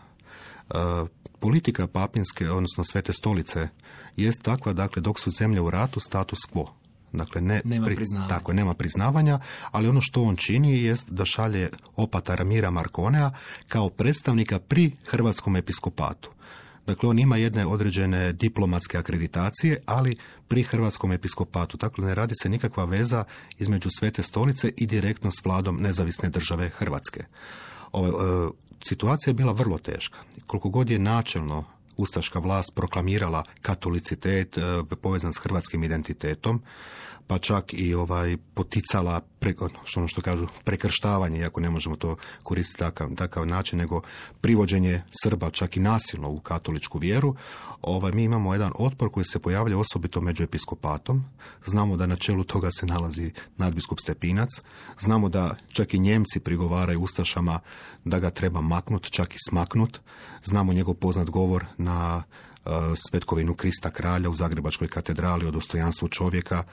Politika papinske, odnosno Svete stolice, jest takva, dakle, dok su zemlje u ratu, status quo. Dakle, ne, nema pri, priznavanja. Tako, nema priznavanja, ali ono što on čini jest da šalje opatara Mira Markonea kao predstavnika pri hrvatskom episkopatu. Dakle, on ima jedne određene diplomatske akreditacije, ali pri hrvatskom episkopatu. Dakle, ne radi se nikakva veza između Svete stolice i direktno s vladom nezavisne države Hrvatske. Ovo, e, situacija je bila vrlo teška. Koliko god je načelno ustaška vlast proklamirala katolicitet e, povezan s hrvatskim identitetom, pa čak i ovaj poticala pre, što ono što kažu prekrštavanje, iako ne možemo to koristiti takav, takav način, nego privođenje Srba čak i nasilno u katoličku vjeru. Ovaj, mi imamo jedan otpor koji se pojavlja osobito među episkopatom. Znamo da na čelu toga se nalazi nadbiskup Stepinac. Znamo da čak i Njemci prigovaraju ustašama da ga treba maknut, čak i smaknut. Znamo njegov poznat govor na svetkovinu Krista kralja u Zagrebačkoj katedrali o dostojanstvu čovjeka.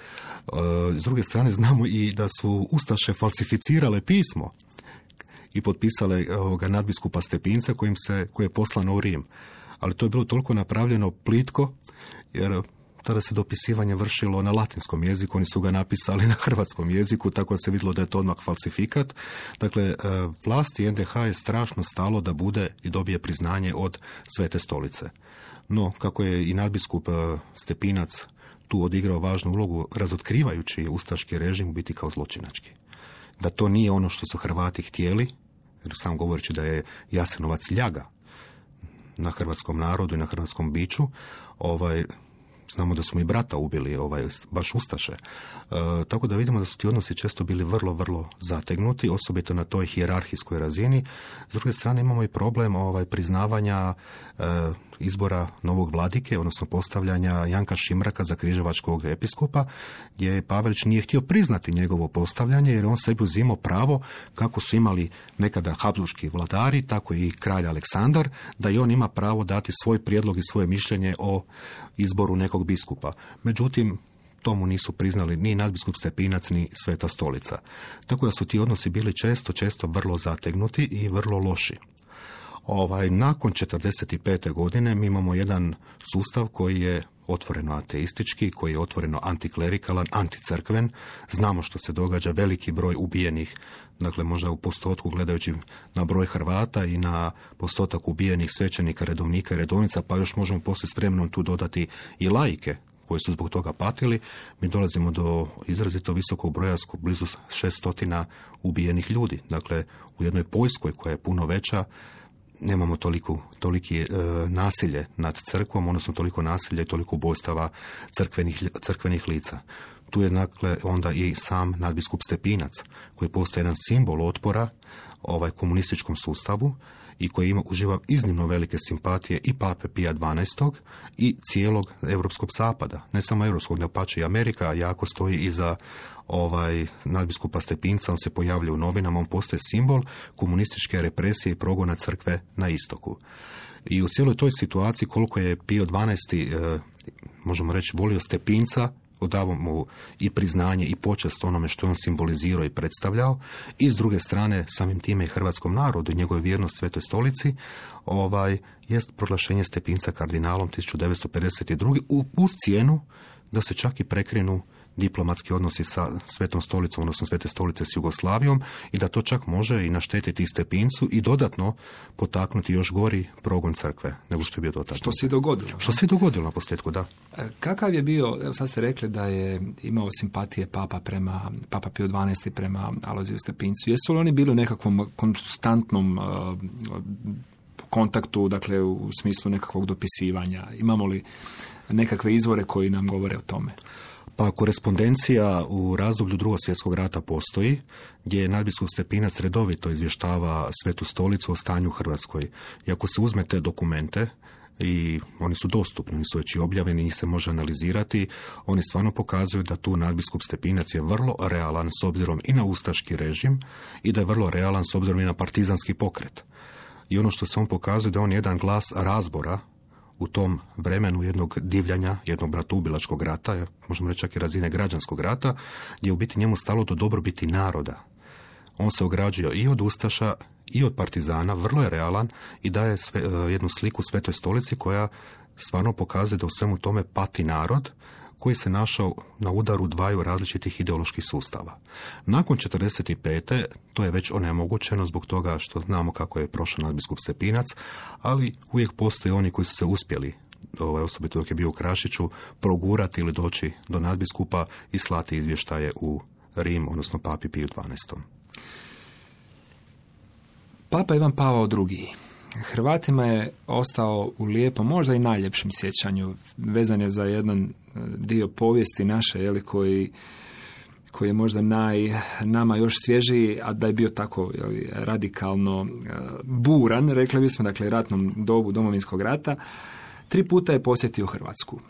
S druge strane, znamo i da su ustaše falsificirale pismo i potpisale ovoga nadbiskupa Stepinca kojim se, koji je poslano u Rim. Ali to je bilo toliko napravljeno plitko, jer tada se dopisivanje vršilo na latinskom jeziku, oni su ga napisali na hrvatskom jeziku, tako da se vidjelo da je to odmah falsifikat. Dakle, vlasti en de ha je strašno stalo da bude i dobije priznanje od Svete stolice. No, kako je i nadbiskup Stepinac tu odigrao važnu ulogu, razotkrivajući ustaški režim u biti kao zločinački. Da to nije ono što su Hrvati htjeli, jer sam govoreći da je Jasenovac ljaga na hrvatskom narodu i na hrvatskom biću, ovaj, znamo da su mi brata ubili, ovaj, baš ustaše. E, tako da vidimo da su ti odnosi često bili vrlo, vrlo zategnuti, osobito na toj hijerarhijskoj razini. S druge strane imamo i problem ovaj, priznavanja e, izbora novog vladike, odnosno postavljanja Janka Šimraka za križevačkog episkopa, gdje Pavelić nije htio priznati njegovo postavljanje, jer on sebi uzimao pravo, kako su imali nekada habsburški vladari, tako i kralj Aleksandar, da i on ima pravo dati svoj prijedlog i svoje mišljenje o izboru nekog biskupa. Međutim, tomu nisu priznali ni nadbiskup Stepinac, ni Sveta stolica. Tako da su ti odnosi bili često, često vrlo zategnuti i vrlo loši. Ovaj, nakon četrdeset pete godine mi imamo jedan sustav koji je otvoreno ateistički, koji je otvoreno antiklerikalan, anticrkven. Znamo što se događa, veliki broj ubijenih, dakle možda u postotku gledajući na broj Hrvata i na postotak ubijenih svećenika, redovnika i redovnica, pa još možemo poslije s vremenom tu dodati i laike koji su zbog toga patili. Mi dolazimo do izrazito visokog broja, blizu šeststotina ubijenih ljudi. Dakle, u jednoj Poljskoj koja je puno veća, nemamo toliko, toliki e, nasilje nad crkvom, odnosno toliko nasilja i toliko ubojstava crkvenih, crkvenih lica. Tu je dakle onda i sam nadbiskup Stepinac, koji postaje jedan simbol otpora ovaj komunističkom sustavu i koji ima, uživa iznimno velike simpatije i pape Pija dvanaestog i cijelog europskog zapada. Ne samo europskog, dapače i Amerika jako stoji iza ovaj nadbiskupa Stepinca, on se pojavlja u novinama, on postaje simbol komunističke represije i progona crkve na istoku. I u cijeloj toj situaciji koliko je Pio dvanaesti, možemo reći, volio Stepinca, odavao mu i priznanje i počast onome što je on simbolizirao i predstavljao, i s druge strane samim time i hrvatskom narodu i njegove vjernost Svetoj Stolici, ovaj, jest proglašenje Stepinca kardinalom tisuću devetsto pedeset druge uz cijenu da se čak i prekrenu diplomatski odnosi sa Svetom Stolicom, odnosno Svete Stolice s Jugoslavijom, i da to čak može i naštetiti Stepincu i dodatno potaknuti još gori progon crkve nego što je bio dotaknut. Što se dogodilo. Što se dogodilo na posljedku, da. Kakav je bio, evo sad ste rekli da je imao simpatije Papa prema, Papa Pio dvanaesti prema Alojziju Stepincu. Jesu li oni bili u nekakvom konstantnom uh, kontaktu, dakle u smislu nekakvog dopisivanja? Imamo li nekakve izvore koji nam govore o tome? Pa korespondencija u razdoblju Drugog svjetskog rata postoji, gdje nadbiskup Stepinac redovito izvještava Svetu Stolicu o stanju u Hrvatskoj. I ako se uzme te dokumente, i oni su dostupni, oni su već i objavljeni, njih se može analizirati, oni stvarno pokazuju da tu nadbiskup Stepinac je vrlo realan s obzirom i na ustaški režim i da je vrlo realan s obzirom i na partizanski pokret. I ono što se on pokazuje da on je jedan glas razbora u tom vremenu jednog divljanja, jednog bratoubilačkog rata, možemo reći čak i razine građanskog rata, gdje je u biti njemu stalo do dobrobiti naroda. On se ograđio i od ustaša i od partizana, vrlo je realan i daje sve, jednu sliku Svetoj Stolici koja stvarno pokazuje da u svemu tome pati narod koji se našao na udaru dvaju različitih ideoloških sustava. Nakon četrdeset pete to je već onemogućeno zbog toga što znamo kako je prošao nadbiskup Stepinac, ali uvijek postoje oni koji su se uspjeli, ovaj, osobito dok je bio u Krašiću, progurati ili doći do nadbiskupa i slati izvještaje u Rim, odnosno Papi Piju dvanaestom. Papa Ivan Pavao drugi. Hrvatima je ostao u lijepom, možda i najljepšem sjećanju. Vezan je za jedan dio povijesti naše, jeli, koji, koji je možda naj, nama još svježiji, a da je bio tako, jeli, radikalno buran, rekli bismo, dakle, ratnom dobu Domovinskog rata. Tri puta je posjetio Hrvatsku.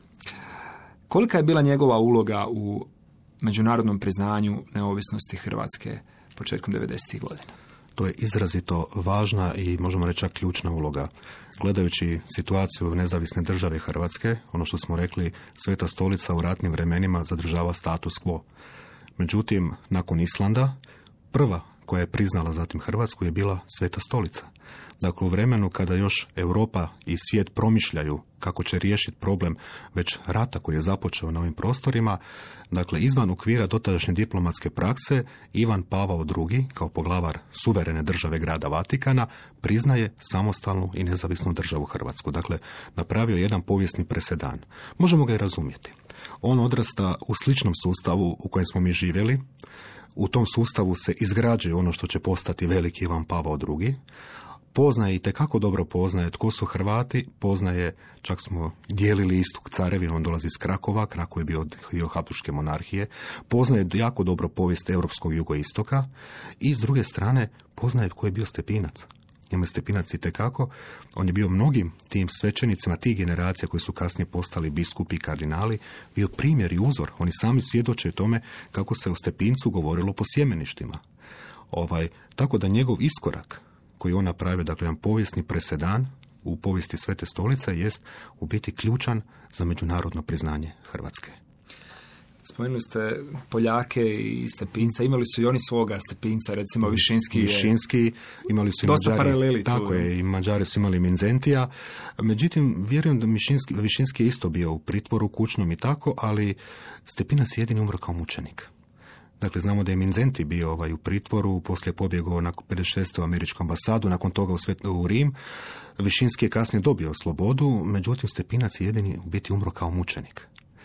Kolika je bila njegova uloga u međunarodnom priznanju neovisnosti Hrvatske početkom devedesetih godina? To je izrazito važna i možemo reći čak ključna uloga. Gledajući situaciju nezavisne države Hrvatske, ono što smo rekli, Sveta Stolica u ratnim vremenima zadržava status quo. Međutim, nakon Islanda, prva koja je priznala zatim Hrvatsku je bila Sveta Stolica. Dakle, u vremenu kada još Europa i svijet promišljaju kako će riješiti problem već rata koji je započeo na ovim prostorima, dakle, izvan okvira dotadašnje diplomatske prakse, Ivan Pavao drugi, kao poglavar suverene države grada Vatikana, priznaje samostalnu i nezavisnu državu Hrvatsku. Dakle, napravio jedan povijesni presedan. Možemo ga i razumjeti. On odrasta u sličnom sustavu u kojem smo mi živjeli. U tom sustavu se izgrađuje ono što će postati veliki Ivan Pavao drugi. Poznaje i tekako dobro poznaje tko su Hrvati, poznaje, čak smo dijelili istu carevinu, on dolazi iz Krakova, Krakov je bio dio Habsburške monarhije, poznaje jako dobro povijest europskog jugoistoka i s druge strane poznaje tko je bio Stepinac. Njemu je Stepinac itekako, on je bio mnogim tim svećenicima tih generacija koji su kasnije postali biskupi i kardinali, bio primjer i uzor. Oni sami svjedoče tome kako se o Stepincu govorilo po sjemeništima. Ovaj, tako da njegov iskorak koji on napravio, dakle, jedan povijesni presedan u povijesti Svete Stolice, jest u biti ključan za međunarodno priznanje Hrvatske. Spomenuli ste Poljake i Stepinca, imali su i oni svoga Stepinca, recimo Višinski. Višinski, imali su i dosta Mađari. Paraleli tako tu. je, i Mađari su imali Minzentija. Međutim, vjerujem da Višinski, Višinski je isto bio u pritvoru kućnom i tako, ali Stepinac je jedini umro kao mučenik. Dakle, znamo da je Minzenti bio ovaj, u pritvoru, poslije pobjegao nakon pedeset šeste u američku ambasadu, nakon toga u, svet, u Rim. Višinski je kasnije dobio slobodu, međutim Stepinac je jedini u biti umro kao mučenik.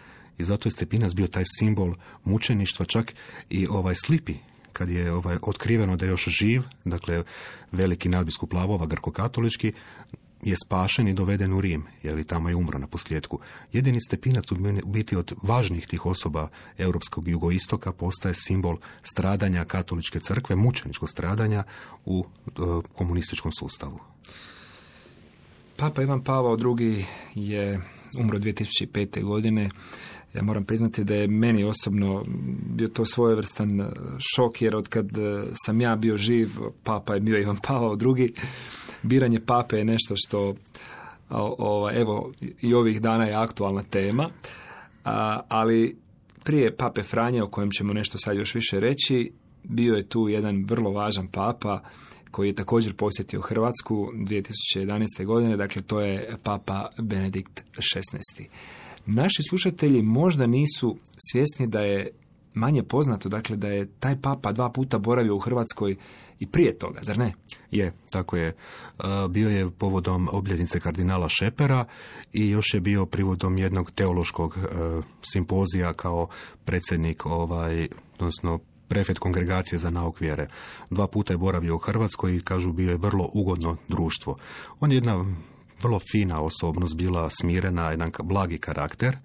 I zato je Stepinac bio taj simbol mučeništva, čak i ovaj Slipi, kad je ovaj, otkriveno da je još živ, dakle veliki nadbiskup Lavova, grkokatolički, je spašen i doveden u Rim, jer i tamo je umro na posljedku. Jedini Stepinac u biti od važnijih tih osoba europskog jugoistoka postaje simbol stradanja katoličke crkve, mučeničkog stradanja u e, komunističkom sustavu. Papa Ivan Pavao drugi je umro dvije tisuće pete. godine. Ja moram priznati da je meni osobno bio to svojevrstan šok, jer od kad sam ja bio živ, papa je bio Ivan Pavao drugi. Biranje pape je nešto što o, evo, i ovih dana je aktualna tema, a, ali prije pape Franje, o kojem ćemo nešto sad još više reći, bio je tu jedan vrlo važan papa koji je također posjetio Hrvatsku dvije tisuće jedanaeste. godine, dakle to je papa Benedikt šesnaesti. Naši slušatelji možda nisu svjesni da je manje poznato, dakle da je taj papa dva puta boravio u Hrvatskoj i prije toga, zar ne? Je, tako je. Bio je povodom obljetnice kardinala Šepera i još je bio privodom jednog teološkog simpozija kao predsjednik, ovaj, odnosno prefekt kongregacije za nauk vjere. Dva puta je boravio u Hrvatskoj i kažu bio je vrlo ugodno društvo. On je jedna vrlo fina osobnost, bila smirena, jedan blagi karakter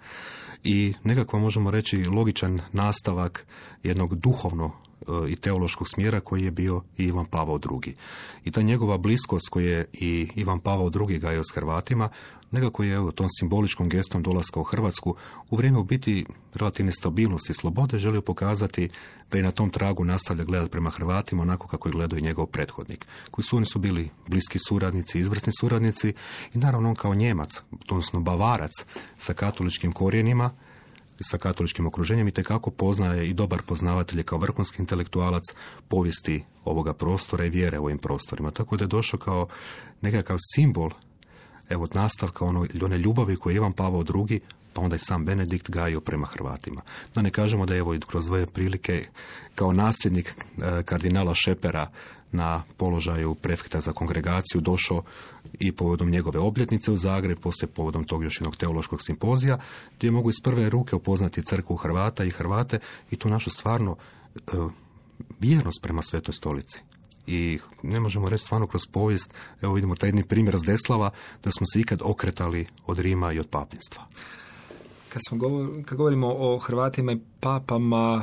i nekako možemo reći logičan nastavak jednog duhovno i teološkog smjera koji je bio i Ivan Pavao drugi. I ta njegova bliskost koju je i Ivan Pavao drugi gajio s Hrvatima, nekako je evo, tom simboličkom gestom dolaska u Hrvatsku u vrijeme u biti relativne stabilnosti i slobode želio pokazati da je na tom tragu nastavlja gledati prema Hrvatima onako kako je gledao i njegov prethodnik, koji su oni su bili bliski suradnici, izvrsni suradnici i naravno on kao Njemac, odnosno Bavarac sa katoličkim korijenima, sa katoličkim okruženjem i tekako poznaje i dobar poznavatelj kao vrhunski intelektualac povijesti ovoga prostora i vjere u ovim prostorima. Tako da je došao kao nekakav simbol evo nastavka ono, one ljubavi koje je Ivan Pavao drugi, pa onda i sam Benedikt gajio prema Hrvatima. Da ne kažemo da je evo kroz dvoje prilike kao nasljednik e, kardinala Šepera na položaju prefekta za kongregaciju došao i povodom njegove obljetnice u Zagreb, poslije povodom tog još jednog teološkog simpozija, gdje mogu iz prve ruke upoznati crkvu Hrvata i Hrvate i tu našu stvarno e, vjernost prema Svetoj Stolici. I ne možemo reći stvarno kroz povijest, evo vidimo taj jedni primjer s Deslava, da smo se ikad okretali od Rima i od papinstva. Kad, smo govor, kad govorimo o Hrvatima i papama,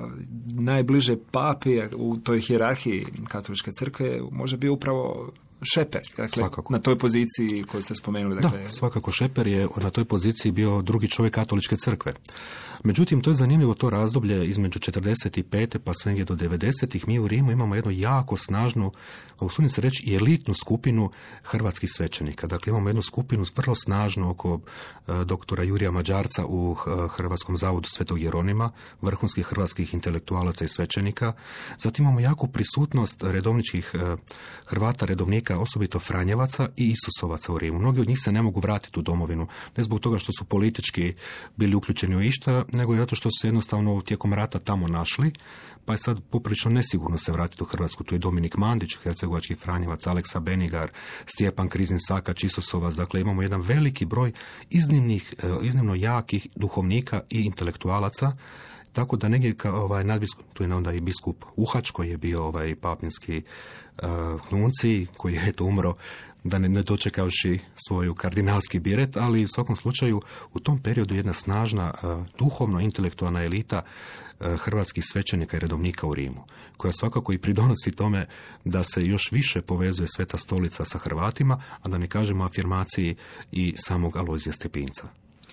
najbliže papi u toj hijerarhiji katoličke crkve može biti upravo Šeper, dakle, na toj poziciji koju ste spomenuli. Dakle... Da, svakako Šeper je na toj poziciji bio drugi čovjek katoličke crkve. Međutim, to je zanimljivo to razdoblje između četrdeset pete pa sve do devedesetih. Mi u Rimu imamo jednu jako snažnu, a usudim se reći i elitnu skupinu hrvatskih svećenika. Dakle, imamo jednu skupinu vrlo snažnu oko uh, doktora Jurija Mađarca u uh, Hrvatskom zavodu Svetog Jeronima, vrhunskih hrvatskih intelektualaca i svećenika. Zatim imamo jaku prisutnost redovničkih uh, Hrvata, redovnika, osobito Franjevaca i Isusovaca u Rimu. Mnogi od njih se ne mogu vratiti u domovinu, ne zbog toga što su politički bili uključeni u išta, nego zato što su se jednostavno tijekom rata tamo našli, pa je sad poprilično nesigurno se vratiti u Hrvatsku. Tu je Dominik Mandić, hercegovački Franjevac, Aleksa Benigar, Stjepan Krizin Sakač, Isusovac. Dakle, imamo jedan veliki broj iznimnih, iznimno jakih duhovnika i intelektualaca, tako da negdje kao ovaj nadbiskup, tu je onda i biskup Uhač koji je bio ovaj papinski uh, nuncij, koji je eto umro da ne, ne dočekavši svoju kardinalski biret, ali u svakom slučaju u tom periodu jedna snažna uh, duhovno intelektualna elita uh, hrvatskih svećenika i redovnika u Rimu, koja svakako i pridonosi tome da se još više povezuje Sveta Stolica sa Hrvatima, a da ne kažemo afirmaciji i samog Alojzija Stepinca.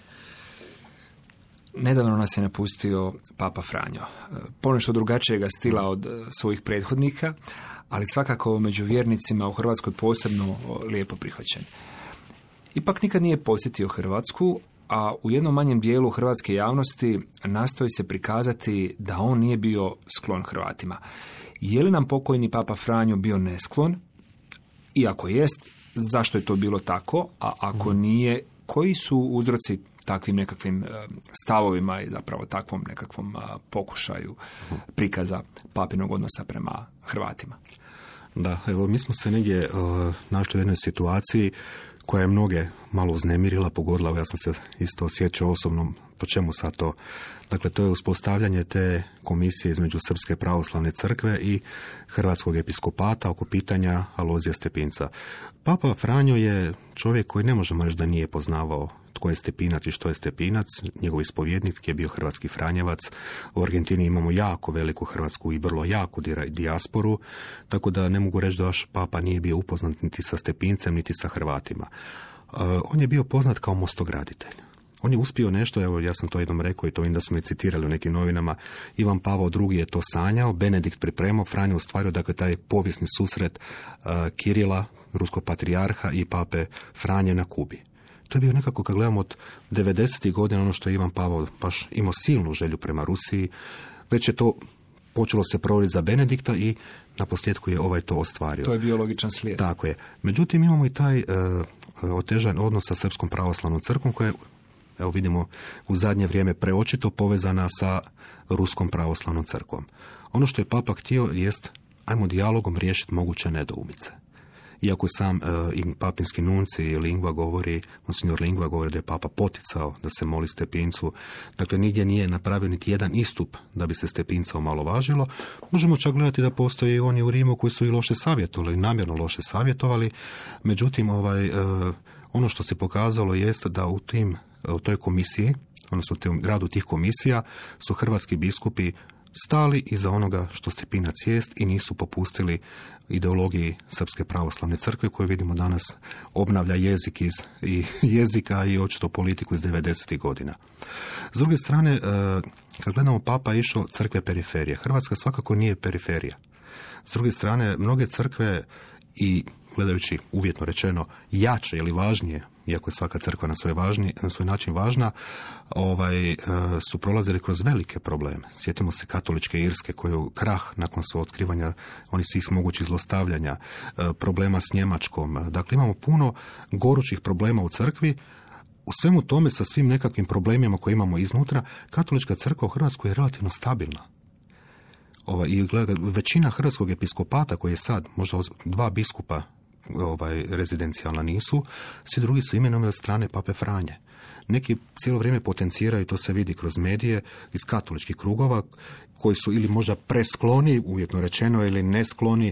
Nedavno nas je napustio Papa Franjo. Ponešto drugačijega stila od svojih prethodnika, ali svakako među vjernicima u Hrvatskoj posebno lijepo prihvaćen. Ipak nikad nije posjetio Hrvatsku, a u jednom manjem dijelu hrvatske javnosti nastoji se prikazati da on nije bio sklon Hrvatima. Je li nam pokojni Papa Franjo bio nesklon? I ako jest, zašto je to bilo tako? A ako nije, koji su uzroci takvim nekakvim stavovima i zapravo takvom nekakvom pokušaju prikaza papinog odnosa prema Hrvatima? Da, evo mi smo se negdje uh, našli u jednoj situaciji koja je mnoge malo uznemirila, pogodila, ja sam se isto osjećao osobno po čemu sad to. Dakle, to je uspostavljanje te komisije između Srpske pravoslavne crkve i Hrvatskog episkopata oko pitanja Alojzija Stepinca. Papa Franjo je čovjek koji ne možemo reći da nije poznavao tko je Stepinac i što je Stepinac. Njegov ispovjednik je bio hrvatski Franjevac. U Argentini imamo jako veliku hrvatsku i vrlo jaku dijasporu, tako da ne mogu reći da vaš papa nije bio upoznat niti sa Stepincem, niti sa Hrvatima. Uh, on je bio poznat kao mostograditelj. On je uspio nešto, evo ja sam to jednom rekao i to vidim da smo i citirali u nekim novinama, Ivan Pavao drugi je to sanjao, Benedikt pripremao, Franjo ostvario, dakle taj povijesni susret uh, Kirila, ruskog patrijarha i pape Franje na Kubi. To je bio nekako, kad gledamo od devedesetih godina, ono što je Ivan Pavao baš imao silnu želju prema Rusiji. Već je to počelo se provoditi za Benedikta i na posljedku je ovaj to ostvario. To je bio logičan slijed. Tako je. Međutim, imamo i taj e, otežan odnos sa Srpskom pravoslavnom crkvom koja je, evo vidimo, u zadnje vrijeme preočito povezana sa Ruskom pravoslavnom crkvom. Ono što je Papa htio jest, ajmo dijalogom riješiti moguće nedoumice. Iako sam e, i papinski nunci Lingua govori, monsignor Lingua govori da je Papa poticao da se moli Stepincu, dakle nigdje nije napravio niti jedan istup da bi se Stepinca omalovažilo. Možemo čak gledati da postoje i oni u Rimu koji su i loše savjetovali, namjerno loše savjetovali, međutim ovaj, e, ono što se pokazalo jest da u, tim, u toj komisiji, odnosno u tom radu tih komisija, su hrvatski biskupi stali iza onoga što Stepinac jest i nisu popustili ideologiji Srpske pravoslavne crkve koju vidimo danas obnavlja jezik iz i jezika i očito politiku iz devedesetih godina. S druge strane, kad gledamo, Papa je išao crkve periferije. Hrvatska svakako nije periferija. S druge strane, mnoge crkve i gledajući uvjetno rečeno jače ili važnije, iako je svaka crkva na svoj, važni, na svoj način važna, ovaj, su prolazili kroz velike probleme. Sjetimo se katoličke Irske koji je krah nakon svog otkrivanja onih svih mogućih zlostavljanja, problema s Njemačkom. Dakle, imamo puno gorućih problema u crkvi. U svemu tome, sa svim nekakvim problemima koje imamo iznutra, katolička crkva u Hrvatskoj je relativno stabilna. Ovaj, i gleda, većina hrvatskog episkopata koji je sad, možda dva biskupa ovaj, rezidencijalna nisu, svi drugi su imenovani od strane pape Franje. Neki cijelo vrijeme potenciraju, to se vidi kroz medije, iz katoličkih krugova, koji su ili možda preskloni, uvjetno rečeno, ili neskloni.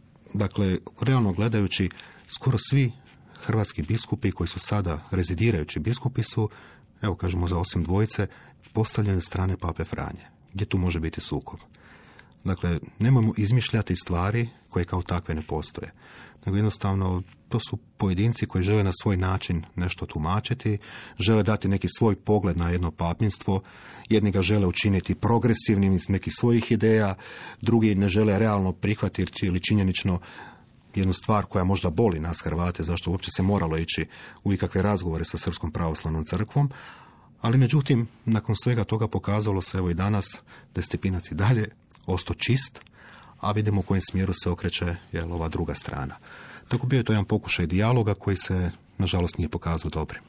Dakle, realno gledajući, skoro svi hrvatski biskupi koji su sada rezidirajući biskupi su, evo kažemo za osim dvojice, postavljeni od strane pape Franje. Gdje tu može biti sukob? Dakle, nemojmo izmišljati stvari koje kao takve ne postoje. Nego jednostavno, to su pojedinci koji žele na svoj način nešto tumačiti, žele dati neki svoj pogled na jedno papinstvo, jedni ga žele učiniti progresivnim iz nekih svojih ideja, drugi ne žele realno prihvatiti ili činjenično jednu stvar koja možda boli nas Hrvate, zašto uopće se moralo ići u ikakve razgovore sa Srpskom pravoslavnom crkvom. Ali međutim, nakon svega toga pokazalo se evo i danas da je Stepinac i dalje ostao čist, a vidimo u kojem smjeru se okreće jel, ova druga strana. Tako bio je to jedan pokušaj dijaloga koji se, nažalost, nije pokazao dobrim.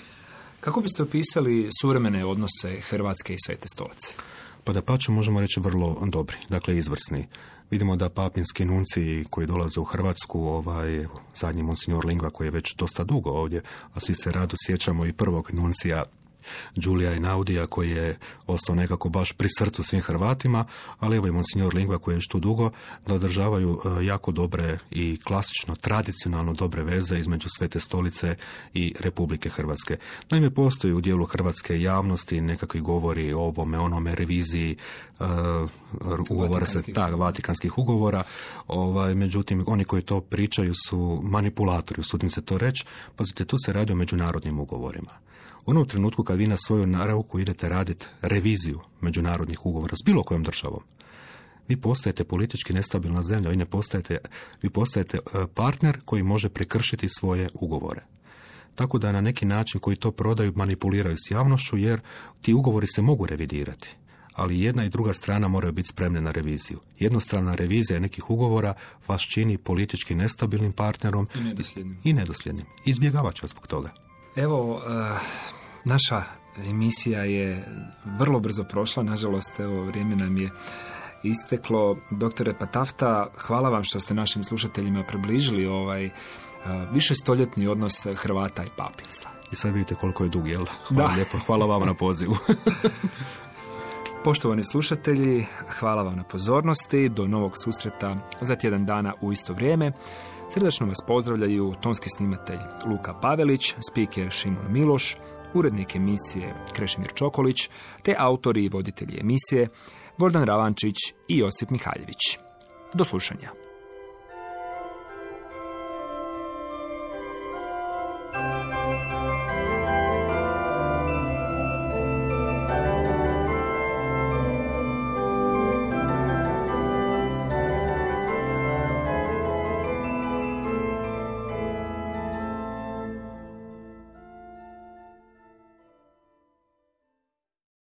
Kako biste opisali suvremene odnose Hrvatske i Svete stolice? Pa da pače možemo reći vrlo dobri, dakle izvrsni. Vidimo da papinski nunci koji dolaze u Hrvatsku, ovaj, zadnji monsignor Lingua koji je već dosta dugo ovdje, a svi se rado sjećamo i prvog nuncija Giulia Einaudija koji je ostao nekako baš pri srcu svim Hrvatima, ali evo i monsignor Lingua koji je još tu dugo, da održavaju jako dobre i klasično, tradicionalno dobre veze između Svete stolice i Republike Hrvatske. Naime, postoji u dijelu hrvatske javnosti nekakvi govori o ovome, onome, reviziji uh, ugovora se, tak, vatikanskih ugovora, ovaj, međutim, oni koji to pričaju su manipulatori, usudim se to reći. Pazite, tu se radi o međunarodnim ugovorima. U onom trenutku kad vi na svoju naravku idete raditi reviziju međunarodnih ugovora s bilo kojom državom, vi postajete politički nestabilna zemlja, vi ne postajete, vi postajete partner koji može prekršiti svoje ugovore. Tako da na neki način koji to prodaju manipuliraju s javnošću, jer ti ugovori se mogu revidirati, ali jedna i druga strana moraju biti spremne na reviziju. Jednostrana revizija nekih ugovora vas čini politički nestabilnim partnerom i nedosljednim. I nedosljednim. Izbjegavač zbog toga. Evo, uh, naša emisija je vrlo brzo prošla, nažalost, evo, vrijeme nam je isteklo. Doktore Patafta, hvala vam što ste našim slušateljima približili ovaj uh, višestoljetni odnos Hrvata i papinstva. I sad vidite koliko je dug, jel? Hvala da. Lijepo, hvala vam na pozivu. Poštovani slušatelji, hvala vam na pozornosti. Do novog susreta za tjedan dana u isto vrijeme. Srdačno vas pozdravljaju tonski snimatelj Luka Pavelić, spiker Šimon Miloš, urednik emisije Krešimir Čokolić, te autori i voditelji emisije Gordan Ravančić i Josip Mihaljević. Do slušanja.